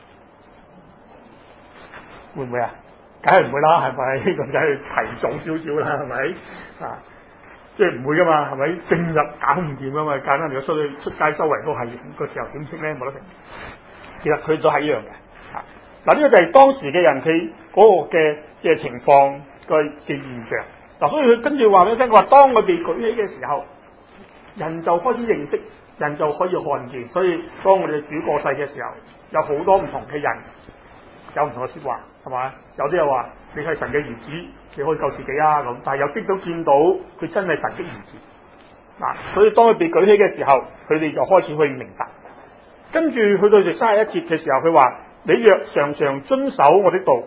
會唔會啊？梗係唔會啦，係咪？咁梗係提早少少啦，係咪？啊，即係唔會噶嘛，係咪？正日搞唔掂噶嘛，簡單嚟講，出去出街周圍都係個時候點識咧？冇得食。其實佢都係一樣嘅。啊，嗱，呢個就係當時嘅人佢嗰個嘅嘅情況嘅嘅現象。嗱，所以佢跟住話俾你聽，佢話當佢被舉起嘅時候，人就開始認識，人就可以看見。所以當我哋主過世嘅時候，有好多唔同嘅人。有唔同嘅説話係嘛？有啲又話你係神嘅兒子，你可以救自己啊咁。但係有啲都見到佢真係神的兒子嗱，所以當佢被舉起嘅時候，佢哋就開始去明白。跟住去到第三十一節嘅時候，佢話：你若常常遵守我的道，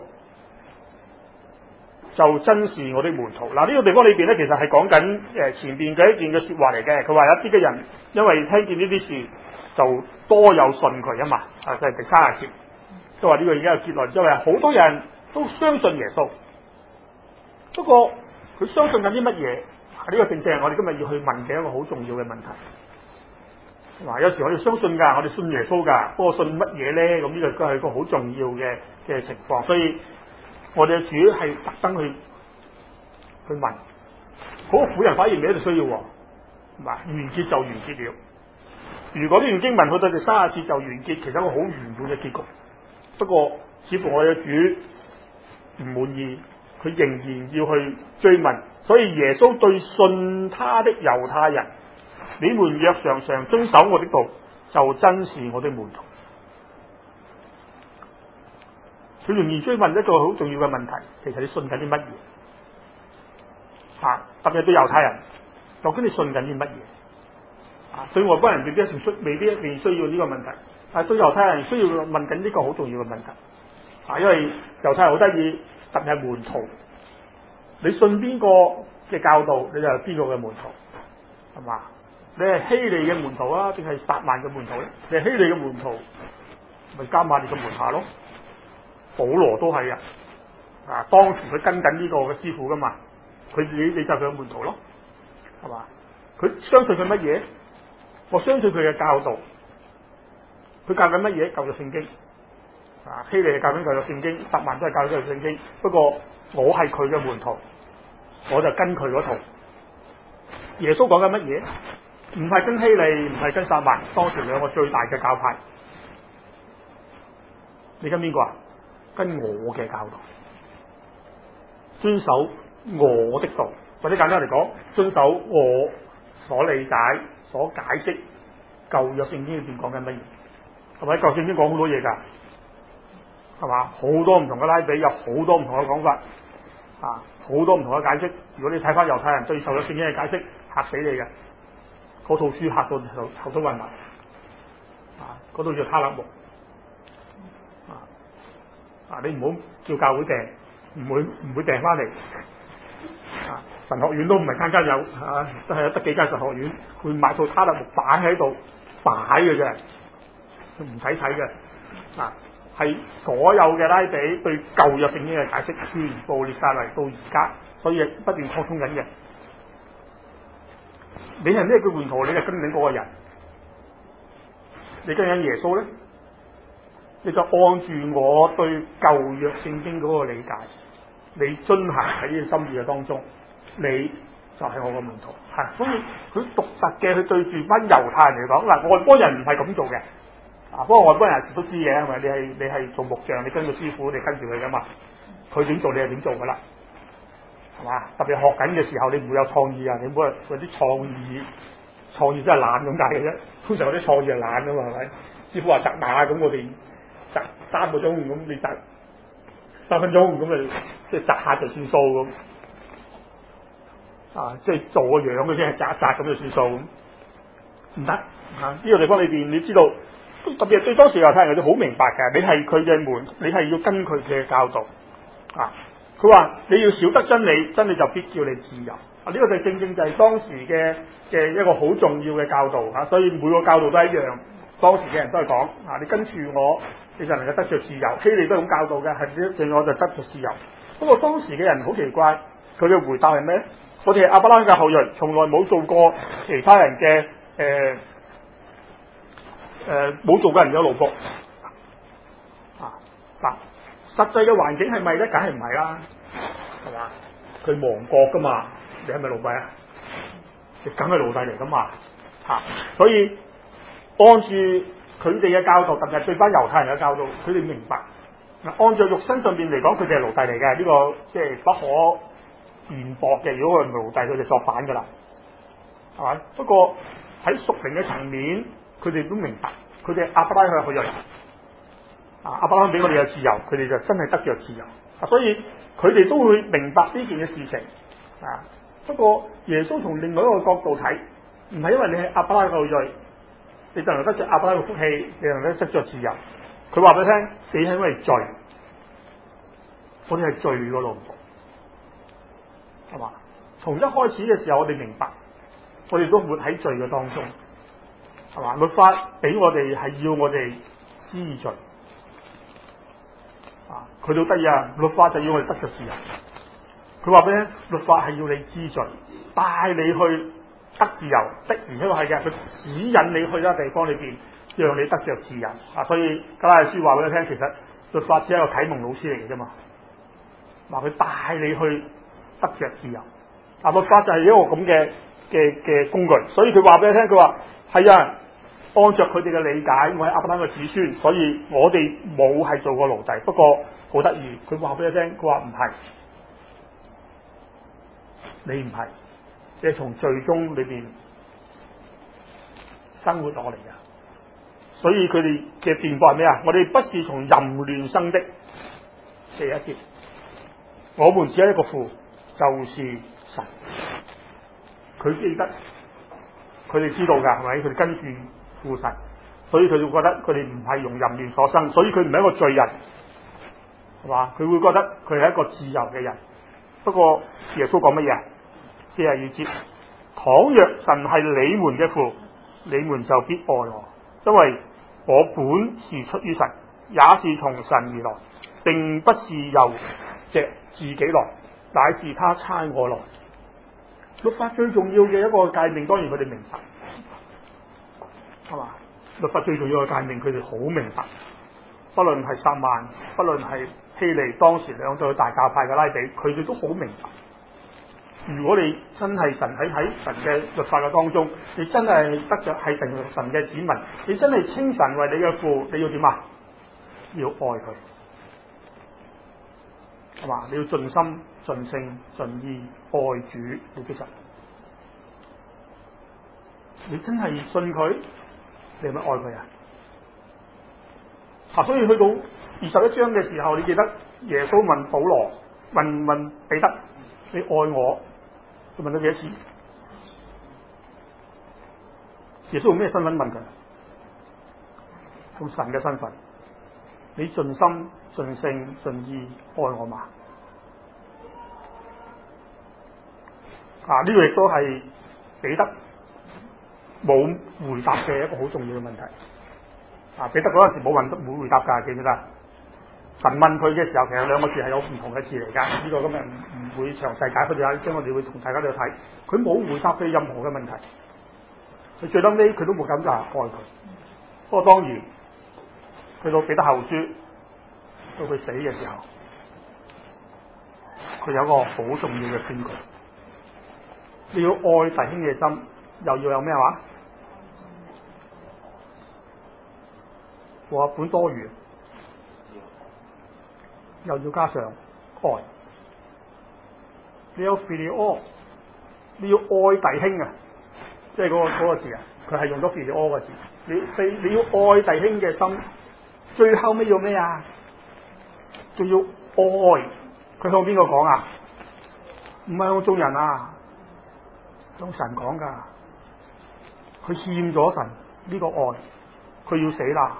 就真是我的門徒。嗱，呢個地方裏邊咧，其實係講緊誒前邊嘅一件嘅説話嚟嘅。佢話有啲嘅人因為聽見呢啲事，就多有信佢啊嘛。啊，就係第三十節。都話呢個已經有結論，因為好多人都相信耶穌，不過佢相信緊啲乜嘢？呢、這個正正係我哋今日要去問嘅一個好重要嘅問題。嗱，有時我哋相信㗎，我哋信耶穌㗎，不過信乜嘢咧？咁呢個都係一個好重要嘅嘅情況，所以我哋嘅主係特登去去問。嗰、那個婦人發現咩都需要喎，嗱，完結就完結了。如果呢段經文去到第三十節就完結，其實一個好圓滿嘅結局。不過，似乎我嘅主唔滿意，佢仍然要去追問。所以耶穌對信他的猶太人：你們若常常遵守我的道，就真是我的門徒。佢仍然追問一個好重要嘅問題，其實你信緊啲乜嘢？啊，特別對猶太人，究竟你信緊啲乜嘢？啊，對外邦人未必一定需，未必一定需要呢個問題。啊，對猶太人需要問緊呢個好重要嘅問題，啊，因為猶太人好得意，特別係門徒，你信邊個嘅教導，你就係邊個嘅門徒，係嘛？ 你係希利嘅門徒啊，定係撒曼嘅門徒咧？你係希利嘅門徒，咪加瑪列嘅門下咯。保羅都係啊，啊當時佢跟緊呢個嘅師傅噶嘛，佢你你就係佢嘅門徒咯，係嘛？佢相信佢乜嘢？我相信佢嘅教導。佢教緊乜嘢？舊約聖經。啊，希利係教緊舊約聖經，撒曼都係教緊舊約聖經。不過我係佢嘅門徒，我就跟佢嗰套。耶穌講緊乜嘢？唔係跟希利，唔係跟撒曼，當時兩個最大嘅教派。你跟邊個啊？跟我嘅教導，遵守我的道，或者簡單嚟講，遵守我所理解、所解釋舊約聖經裏邊講緊乜嘢？係咪？舊約聖經講好多嘢㗎，係嘛？好多唔同嘅拉比，有好多唔同嘅講法，啊，好多唔同嘅解釋。如果你睇翻猶太人對舊約聖經嘅解釋，嚇死你嘅，嗰套書嚇到頭頭都暈埋，啊，嗰套叫他勒木。啊！你唔好叫教會訂，唔會唔會訂翻嚟。啊！神學院都唔係間間有，啊，都係得幾間神學院會買套他勒木擺喺度擺嘅啫，唔使睇嘅。啊，係所有嘅拉比對舊約聖經嘅解釋全部列晒嚟到而家，所以不斷擴充緊嘅。你係咩叫門徒？你就跟緊嗰個人。你跟緊耶穌咧？你就按住我對舊約聖經嗰個理解，你遵行喺呢個心意嘅當中，你就係我個門徒。係，所以佢獨特嘅，佢對住班猶太人嚟講，嗱，外邦人唔係咁做嘅。啊，不過外邦人都知嘅，係咪？你係你係做木匠，你跟個師傅，你跟住佢噶嘛。佢點做你係點做噶啦，係嘛？特別學緊嘅時候，你唔會有創意啊！你唔好話嗰啲創意，創意真係懶咁解嘅啫。通常嗰啲創意係懶噶嘛，係咪？師傅話紮馬咁，我哋紮三個鐘，咁你紮三分鐘，咁咪即係紮下就算數咁。啊，即係做個樣嘅啫，紮一紮咁就算數咁，唔得啊！呢個地方裏邊，你知道特別係對當時猶太人，佢哋好明白嘅。你係佢嘅門，你係要跟佢嘅教導啊。佢話你要曉得真理，真理就必叫你自由啊！呢、這個就正正就係當時嘅嘅一個好重要嘅教導啊。所以每個教導都一樣。當時嘅人都係講啊，你跟住我，你就能夠得着自由。希利都係咁教導嘅，係一定我就得着自由。不過當時嘅人好奇怪，佢嘅回答係咩？我哋係亞伯拉罕嘅後裔，從來冇做過其他人嘅誒誒冇做過人嘅奴僕啊！嗱，實際嘅環境係咪咧？梗係唔係啦，係嘛？佢亡國噶嘛，你係咪奴隸啊？你梗係奴隸嚟噶嘛？嚇、啊！所以按住佢哋嘅教導，特別係對班猶太人嘅教導，佢哋明白嗱，按照肉身上邊嚟講，佢哋係奴隸嚟嘅，呢、這個即係不可辯駁嘅。如果佢唔係奴隸，佢就作反噶啦，係咪？不過喺屬靈嘅層面，佢哋都明白，佢哋亞伯拉罕佢有人啊，亞伯拉罕俾我哋有自由，佢哋就真係得着自由啊，所以佢哋都會明白呢件嘅事情啊。不過耶穌從另外一個角度睇，唔係因為你係亞伯拉罕後裔，你就能得着亞伯拉罕嘅福氣，你能夠得着自由。佢話俾你聽，你係因為罪，我哋係罪嗰度，係嘛？從一開始嘅時候，我哋明白，我哋都活喺罪嘅當中，係嘛？律法俾我哋係要我哋知罪，啊，佢都得意啊！律法就要我哋得着自由。佢話俾你聽，律法係要你知罪，帶你去得自由的，而且係嘅，佢指引你去一個地方裏邊，讓你得着自由啊！所以加拉太書話俾你聽，其實律法只係一個啟蒙老師嚟嘅啫嘛，話佢帶你去得着自由。啊，律法就係一個咁嘅嘅嘅工具，所以佢話俾你聽，佢話係啊，按着佢哋嘅理解，我係亞伯拉罕嘅子孫，所以我哋冇係做過奴隸。不過好得意，佢話俾你聽，佢話唔係，你唔係，你係從罪中裏邊生活落嚟嘅。所以佢哋嘅辯駁係咩啊？我哋不是從淫亂生的，第一節，我們只有一個父，就是神。佢記得，佢哋知道㗎，係咪？佢哋跟住父神，所以佢哋覺得佢哋唔係用淫亂所生，所以佢唔係一個罪人，係嘛？佢會覺得佢係一個自由嘅人。不過耶穌講乜嘢啊？四十二節， 倘若神係你們嘅父，你們就必愛我，因為我本是出於神，也是從神而來，並不是由着自己來，乃是他差我來。律法最重要嘅一個誡命，當然佢哋明白，係嘛？律法最重要嘅誡命，佢哋好明白。不論係撒曼，不論係希利，當時兩對大教派嘅拉比，佢哋都好明白。如果你真係神喺喺神嘅律法嘅當中，你真係得着係成為神嘅子民，你真係稱神為你嘅父，你要點啊？要愛佢，係嘛？你要盡心、盡性、盡意愛主你嘅神。你真係信佢，你係咪愛佢啊？啊，所以去到二十一章嘅時候，你記得耶穌問保羅，問問彼得，你愛我？佢問咗幾多次？耶穌用咩身份問佢？用神嘅身份。你盡心、盡性、盡意愛我嘛？啊，呢、這個亦都係彼得冇回答嘅一個好重要嘅問題。啊，彼得嗰陣時冇問冇回答㗎，記唔記得？神問佢嘅時候，其實兩個字係有唔同嘅字嚟㗎。呢、這個今日唔唔會詳細解釋咗，將我哋會同大家去睇。佢冇回答佢任何嘅問題，佢最撚尾佢都冇咁就係愛佢。不過當然，去到彼得後書，到佢死嘅時候，佢有一個好重要嘅勸句：你要愛弟兄嘅心，又要有咩話？和合本多餘。又要加上愛，你有 phileo， 你要愛弟兄啊，即係嗰個嗰個字啊，佢係用咗 phileo 個字。你你你要愛弟兄嘅心，最後尾要咩啊？仲要愛，佢向邊個講啊？唔係向眾人啊，向神講噶。佢欠咗神呢個愛，佢要死啦，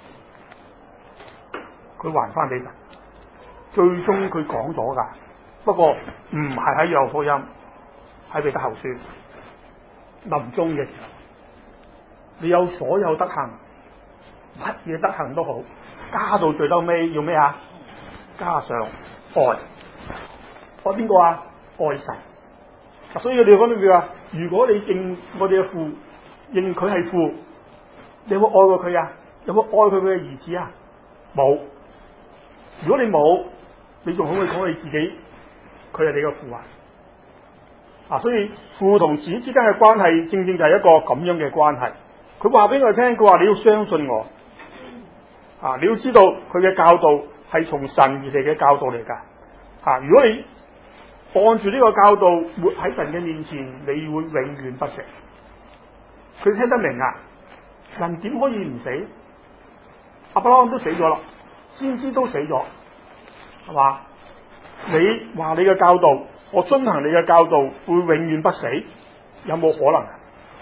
佢還翻俾神。最終佢講咗噶，不過唔係喺約翰福音，喺彼得後書臨終嘅時候，你有所有德行，乜嘢德行都好，加到最嬲尾要咩啊？加上愛，愛邊個啊？愛神。所以你講到叫啊，如果你認我哋嘅父，認佢係父，你有冇愛過佢啊？有冇愛佢佢嘅兒子啊？冇。如果你冇，你仲可唔可以講你自己佢係你嘅父啊？啊，所以父同子之間嘅關係，正正就係一個咁樣嘅關係。佢話俾我哋聽，佢話你要相信我，啊，你要知道佢嘅教導係從神而嚟嘅教導嚟噶。啊，如果你按住呢個教導活喺神嘅面前，你會永遠不死。佢聽得明啊，人點可以唔死？亞伯拉罕都死咗啦，先知都死咗。係嘛？你話你嘅教導，我遵行你嘅教導，會永遠不死，有冇可能啊？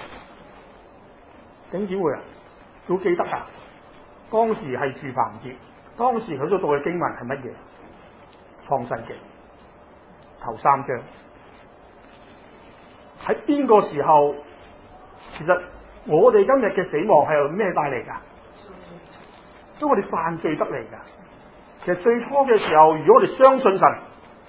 點解會啊？要記得啊！當時係住棚節，當時佢所讀嘅經文係乜嘢？創世記頭三章。喺邊個時候？其實我哋今日嘅死亡係由咩帶嚟噶？因為我哋犯罪得嚟噶。其實最初嘅時候，如果我哋相信神，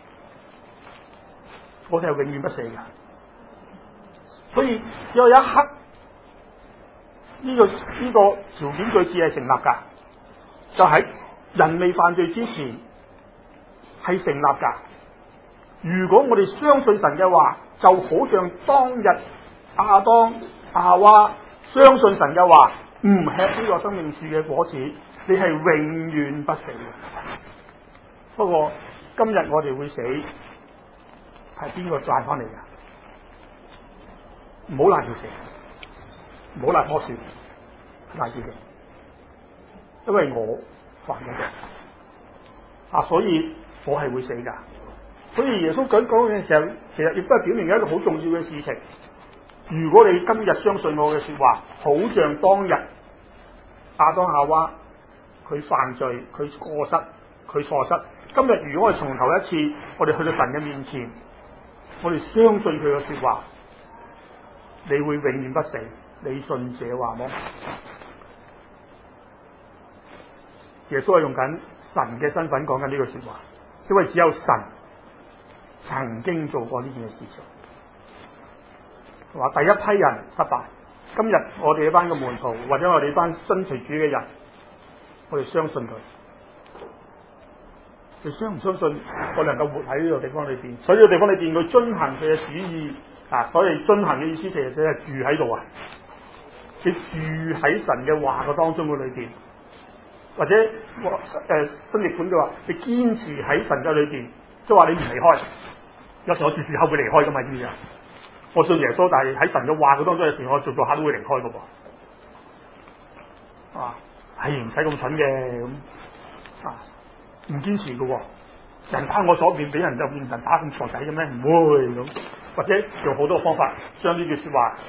我哋係永遠不死嘅。所以只有一刻，呢、這個呢、這個條件句子係成立噶，就喺、是、人未犯罪之前係成立噶。如果我哋相信神嘅話，就好像當日亞當夏娃相信神嘅話，唔吃呢個生命樹嘅果子，你係永遠不死嘅。不過今日我哋會死，係邊個帶翻嚟噶？唔好賴條蛇，唔好賴棵樹，賴自己，因為我犯咗罪啊，所以我係會死噶。所以耶穌講講嘅時候，其實亦都係表明一個好重要嘅事情。如果你今日相信我嘅說話，好像當日亞當夏娃佢犯罪，佢過失，佢錯失。今日如果我哋從頭一次，我哋去到神嘅面前，我哋相信佢嘅說話， 你會永遠不死，你信這話麼？耶穌係用緊神嘅身份講緊呢句說話，因為只有神曾經做過呢件事情。話第一批人失敗，今日我哋呢班嘅門徒或者我哋呢班跟隨主嘅人，我哋相信佢。你相唔相信我能夠活喺呢個地方裏邊？所以呢個地方裏邊佢遵行佢嘅旨意啊！所以遵行嘅意思其實就係住喺度啊！你住喺神嘅話嘅當中嘅裏邊，或者誒、呃、新譯本嘅話，你堅持喺神嘅裏邊，即係話你唔離開。有時我住住下會離開噶嘛？知唔知啊？我信耶穌，但係喺神嘅話嘅當中有時我做做下都會離開噶噃。啊，係唔使咁蠢嘅咁啊！唔堅持嘅喎，人打我左邊，俾人右邊人打咁傻仔嘅咩？唔會咁，或者用好多方法將呢句說話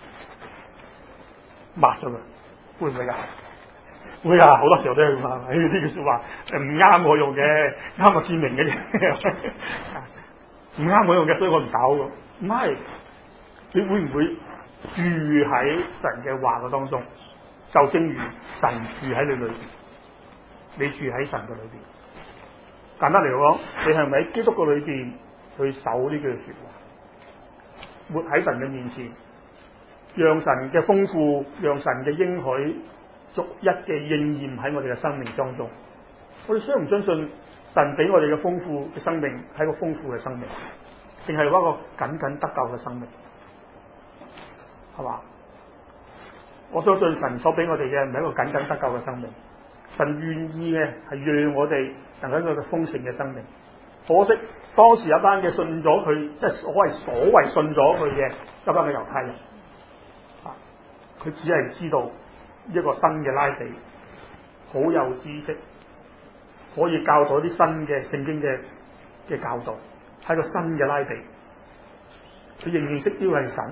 抹咗佢，會唔會噶？會啊！好多時候都係咁啊！呢句說話誒唔啱我用嘅，啱我見明嘅啫，唔啱我用嘅，所以我唔搞嘅。唔係，你會唔會住喺神嘅話嘅當中？就正如神住喺你裏邊，你住喺神嘅裏邊。簡單嚟講，你係咪喺基督嘅裏邊去守呢句說話，活喺神嘅面前，讓神嘅豐富，讓神嘅應許逐一嘅應驗喺我哋嘅生命當中？我哋相唔相信神俾我哋嘅豐富嘅生命係一個豐富嘅生命，定係一個僅僅得救嘅生命？係嘛？我相信神所俾我哋嘅唔係一個僅僅得救嘅生命。神願意嘅係讓我哋能夠一個豐盛嘅生命。可惜當時一班嘅信咗佢，即係所謂所謂信咗佢嘅一班嘅猶太人，啊，佢只係知道一個新嘅拉比，好有知識，可以教導啲新嘅聖經嘅嘅教導，係個新嘅拉比。佢認唔認識呢位係神？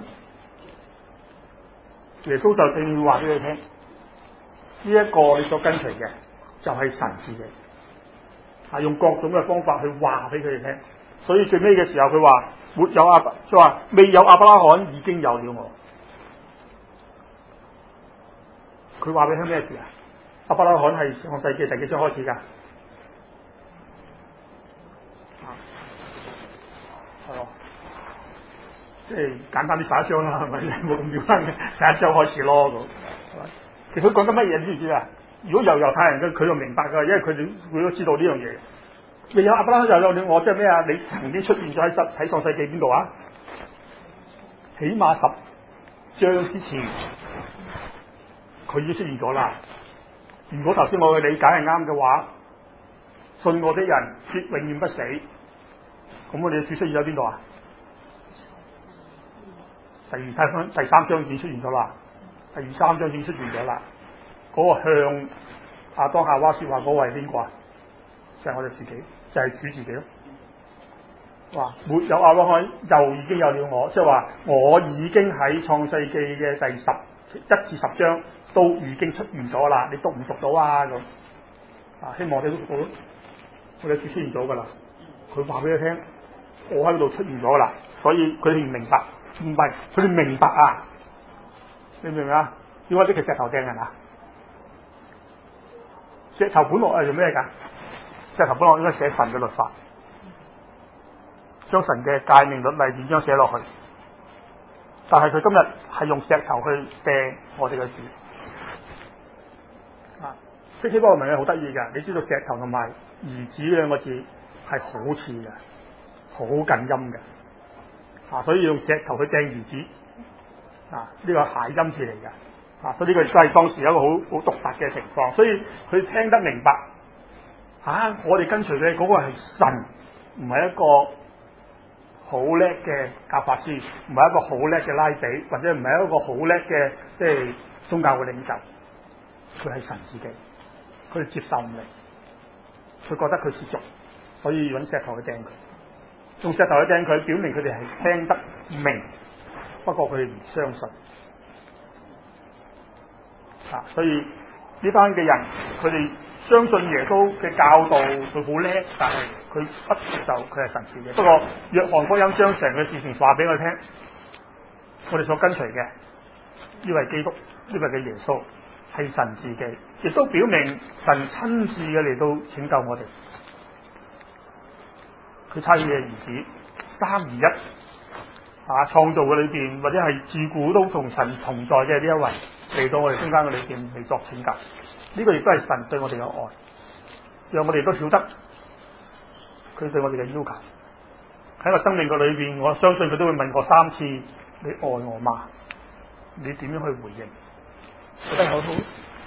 耶穌就正要話俾佢聽。呢一個你所跟隨嘅就係神自己，係用各種嘅方法去話俾佢哋聽。所以最尾嘅時候佢話沒有亞，佢話未有亞伯拉罕已經有了我。佢話俾你聽咩事啊？亞伯拉罕係創世記第幾章開始噶？係咯，即係簡單啲十一章啦，係咪？冇咁簡單嘅，第一章開始咯咁。其實佢講緊乜嘢你知唔知啊？如果有猶太人嘅，佢就明白噶，因為佢哋佢都知道呢樣嘢。未有亞伯拉罕就有了我，即係咩啊？你曾經出現咗喺喺創世記邊度啊？起碼十章之前，佢已經出現咗啦。如果頭先我嘅理解係啱嘅話，信我的人必永遠不死。咁我哋主出現喺邊度啊？第二三第三章已經出現咗啦。第二三章已經出現咗啦，嗰、那個向亞當夏娃說話嗰位係邊個啊？就係、是、我哋自己，就係、是、主自己咯。話沒有亞伯拉罕，又已經有了我，即係話我已經喺創世記嘅第十一至十章都已經出現咗啦。你讀唔讀到啊？咁啊，希望你都讀到咯。我哋主出現咗噶啦，佢話俾你聽，我喺度出現咗啦，所以佢哋唔明白，唔係佢哋明白啊。你明唔明啊？點解啲係石頭掟人啊？石頭本來係做咩噶？石頭本來應該寫神嘅律法，將神嘅誡命律例典章寫落去。但係佢今日係用石頭去掟我哋嘅主。啊，釋希波文係好得意噶，你知道石頭同埋兒子兩個字係好似嘅，好近音嘅。啊，所以用石頭去掟兒子。啊！呢、這個諧音字嚟嘅，啊，所以呢個亦都係當時一個好好獨特嘅情況，所以佢聽得明白。啊，我哋跟隨嘅嗰個係神，唔係一個好叻嘅教法師，唔係一個好叻嘅拉比，或者唔係一個好叻嘅即係宗教嘅領袖。佢係神自己，佢哋接受唔嚟，佢覺得佢是俗，所以揾石頭去掟佢，用石頭去掟佢，表明佢哋係聽得明。不過佢哋唔相信，啊！所以呢班嘅人，佢哋相信耶穌嘅教導，佢好叻，但係佢不接受佢係神自己。不過約翰福音將成個事情話俾我聽， 我哋所跟隨嘅呢位基督，呢位嘅耶穌係神自己，亦都表明神親自嘅嚟到拯救我哋。佢差佢嘅兒子三而一啊，創造嘅裏邊或者係自古都同神同在嘅呢一位嚟到我哋中間嘅裏邊嚟作拯救。呢、這個亦都係神對我哋嘅愛，讓我哋都曉得佢對我哋嘅要求。喺個生命嘅裏邊，我相信佢都會問過三次：你愛我嗎？你點樣去回應？覺得好好。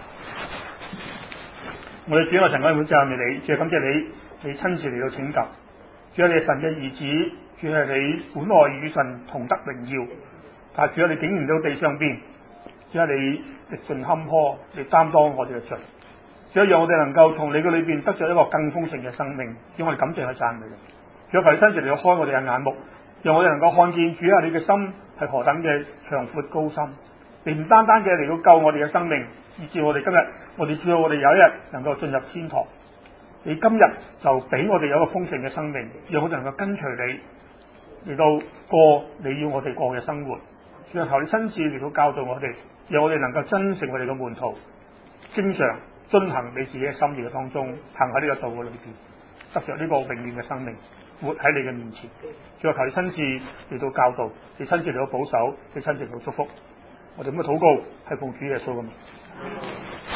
我哋主啊，神愛會讚美你，主啊，感謝你，你親自嚟到拯救。主啊，你係神嘅兒子，主係你本來與神同得榮耀，但係主啊，你竟然到地上邊，主啊，你歷盡坎坷，你擔當我哋嘅罪，主啊，讓我哋能夠從你嘅裏邊得咗一個更豐盛嘅生命，讓我哋感謝去讚美你。主啊，求你親自嚟到開我哋嘅眼目，讓我哋能夠看見主啊，你嘅心係何等嘅長闊高深，你唔單單嘅嚟到救我哋嘅生命，以至我哋今日，我哋知道我哋有一日能夠進入天堂。你今日就俾我哋有一個豐盛嘅生命，讓我哋能夠跟隨你嚟到過你要我哋過嘅生活。主啊，求你親自嚟到教導我哋，讓我哋能夠真成我哋嘅門徒，經常遵行你自己嘅心意嘅當中，行喺呢個道嘅裏邊，得着呢個永遠嘅生命，活喺你嘅面前。主啊，求你親自嚟到教導，你親自嚟到保守，你親自嚟到祝福。我哋咁嘅禱告係奉主耶穌嘅名。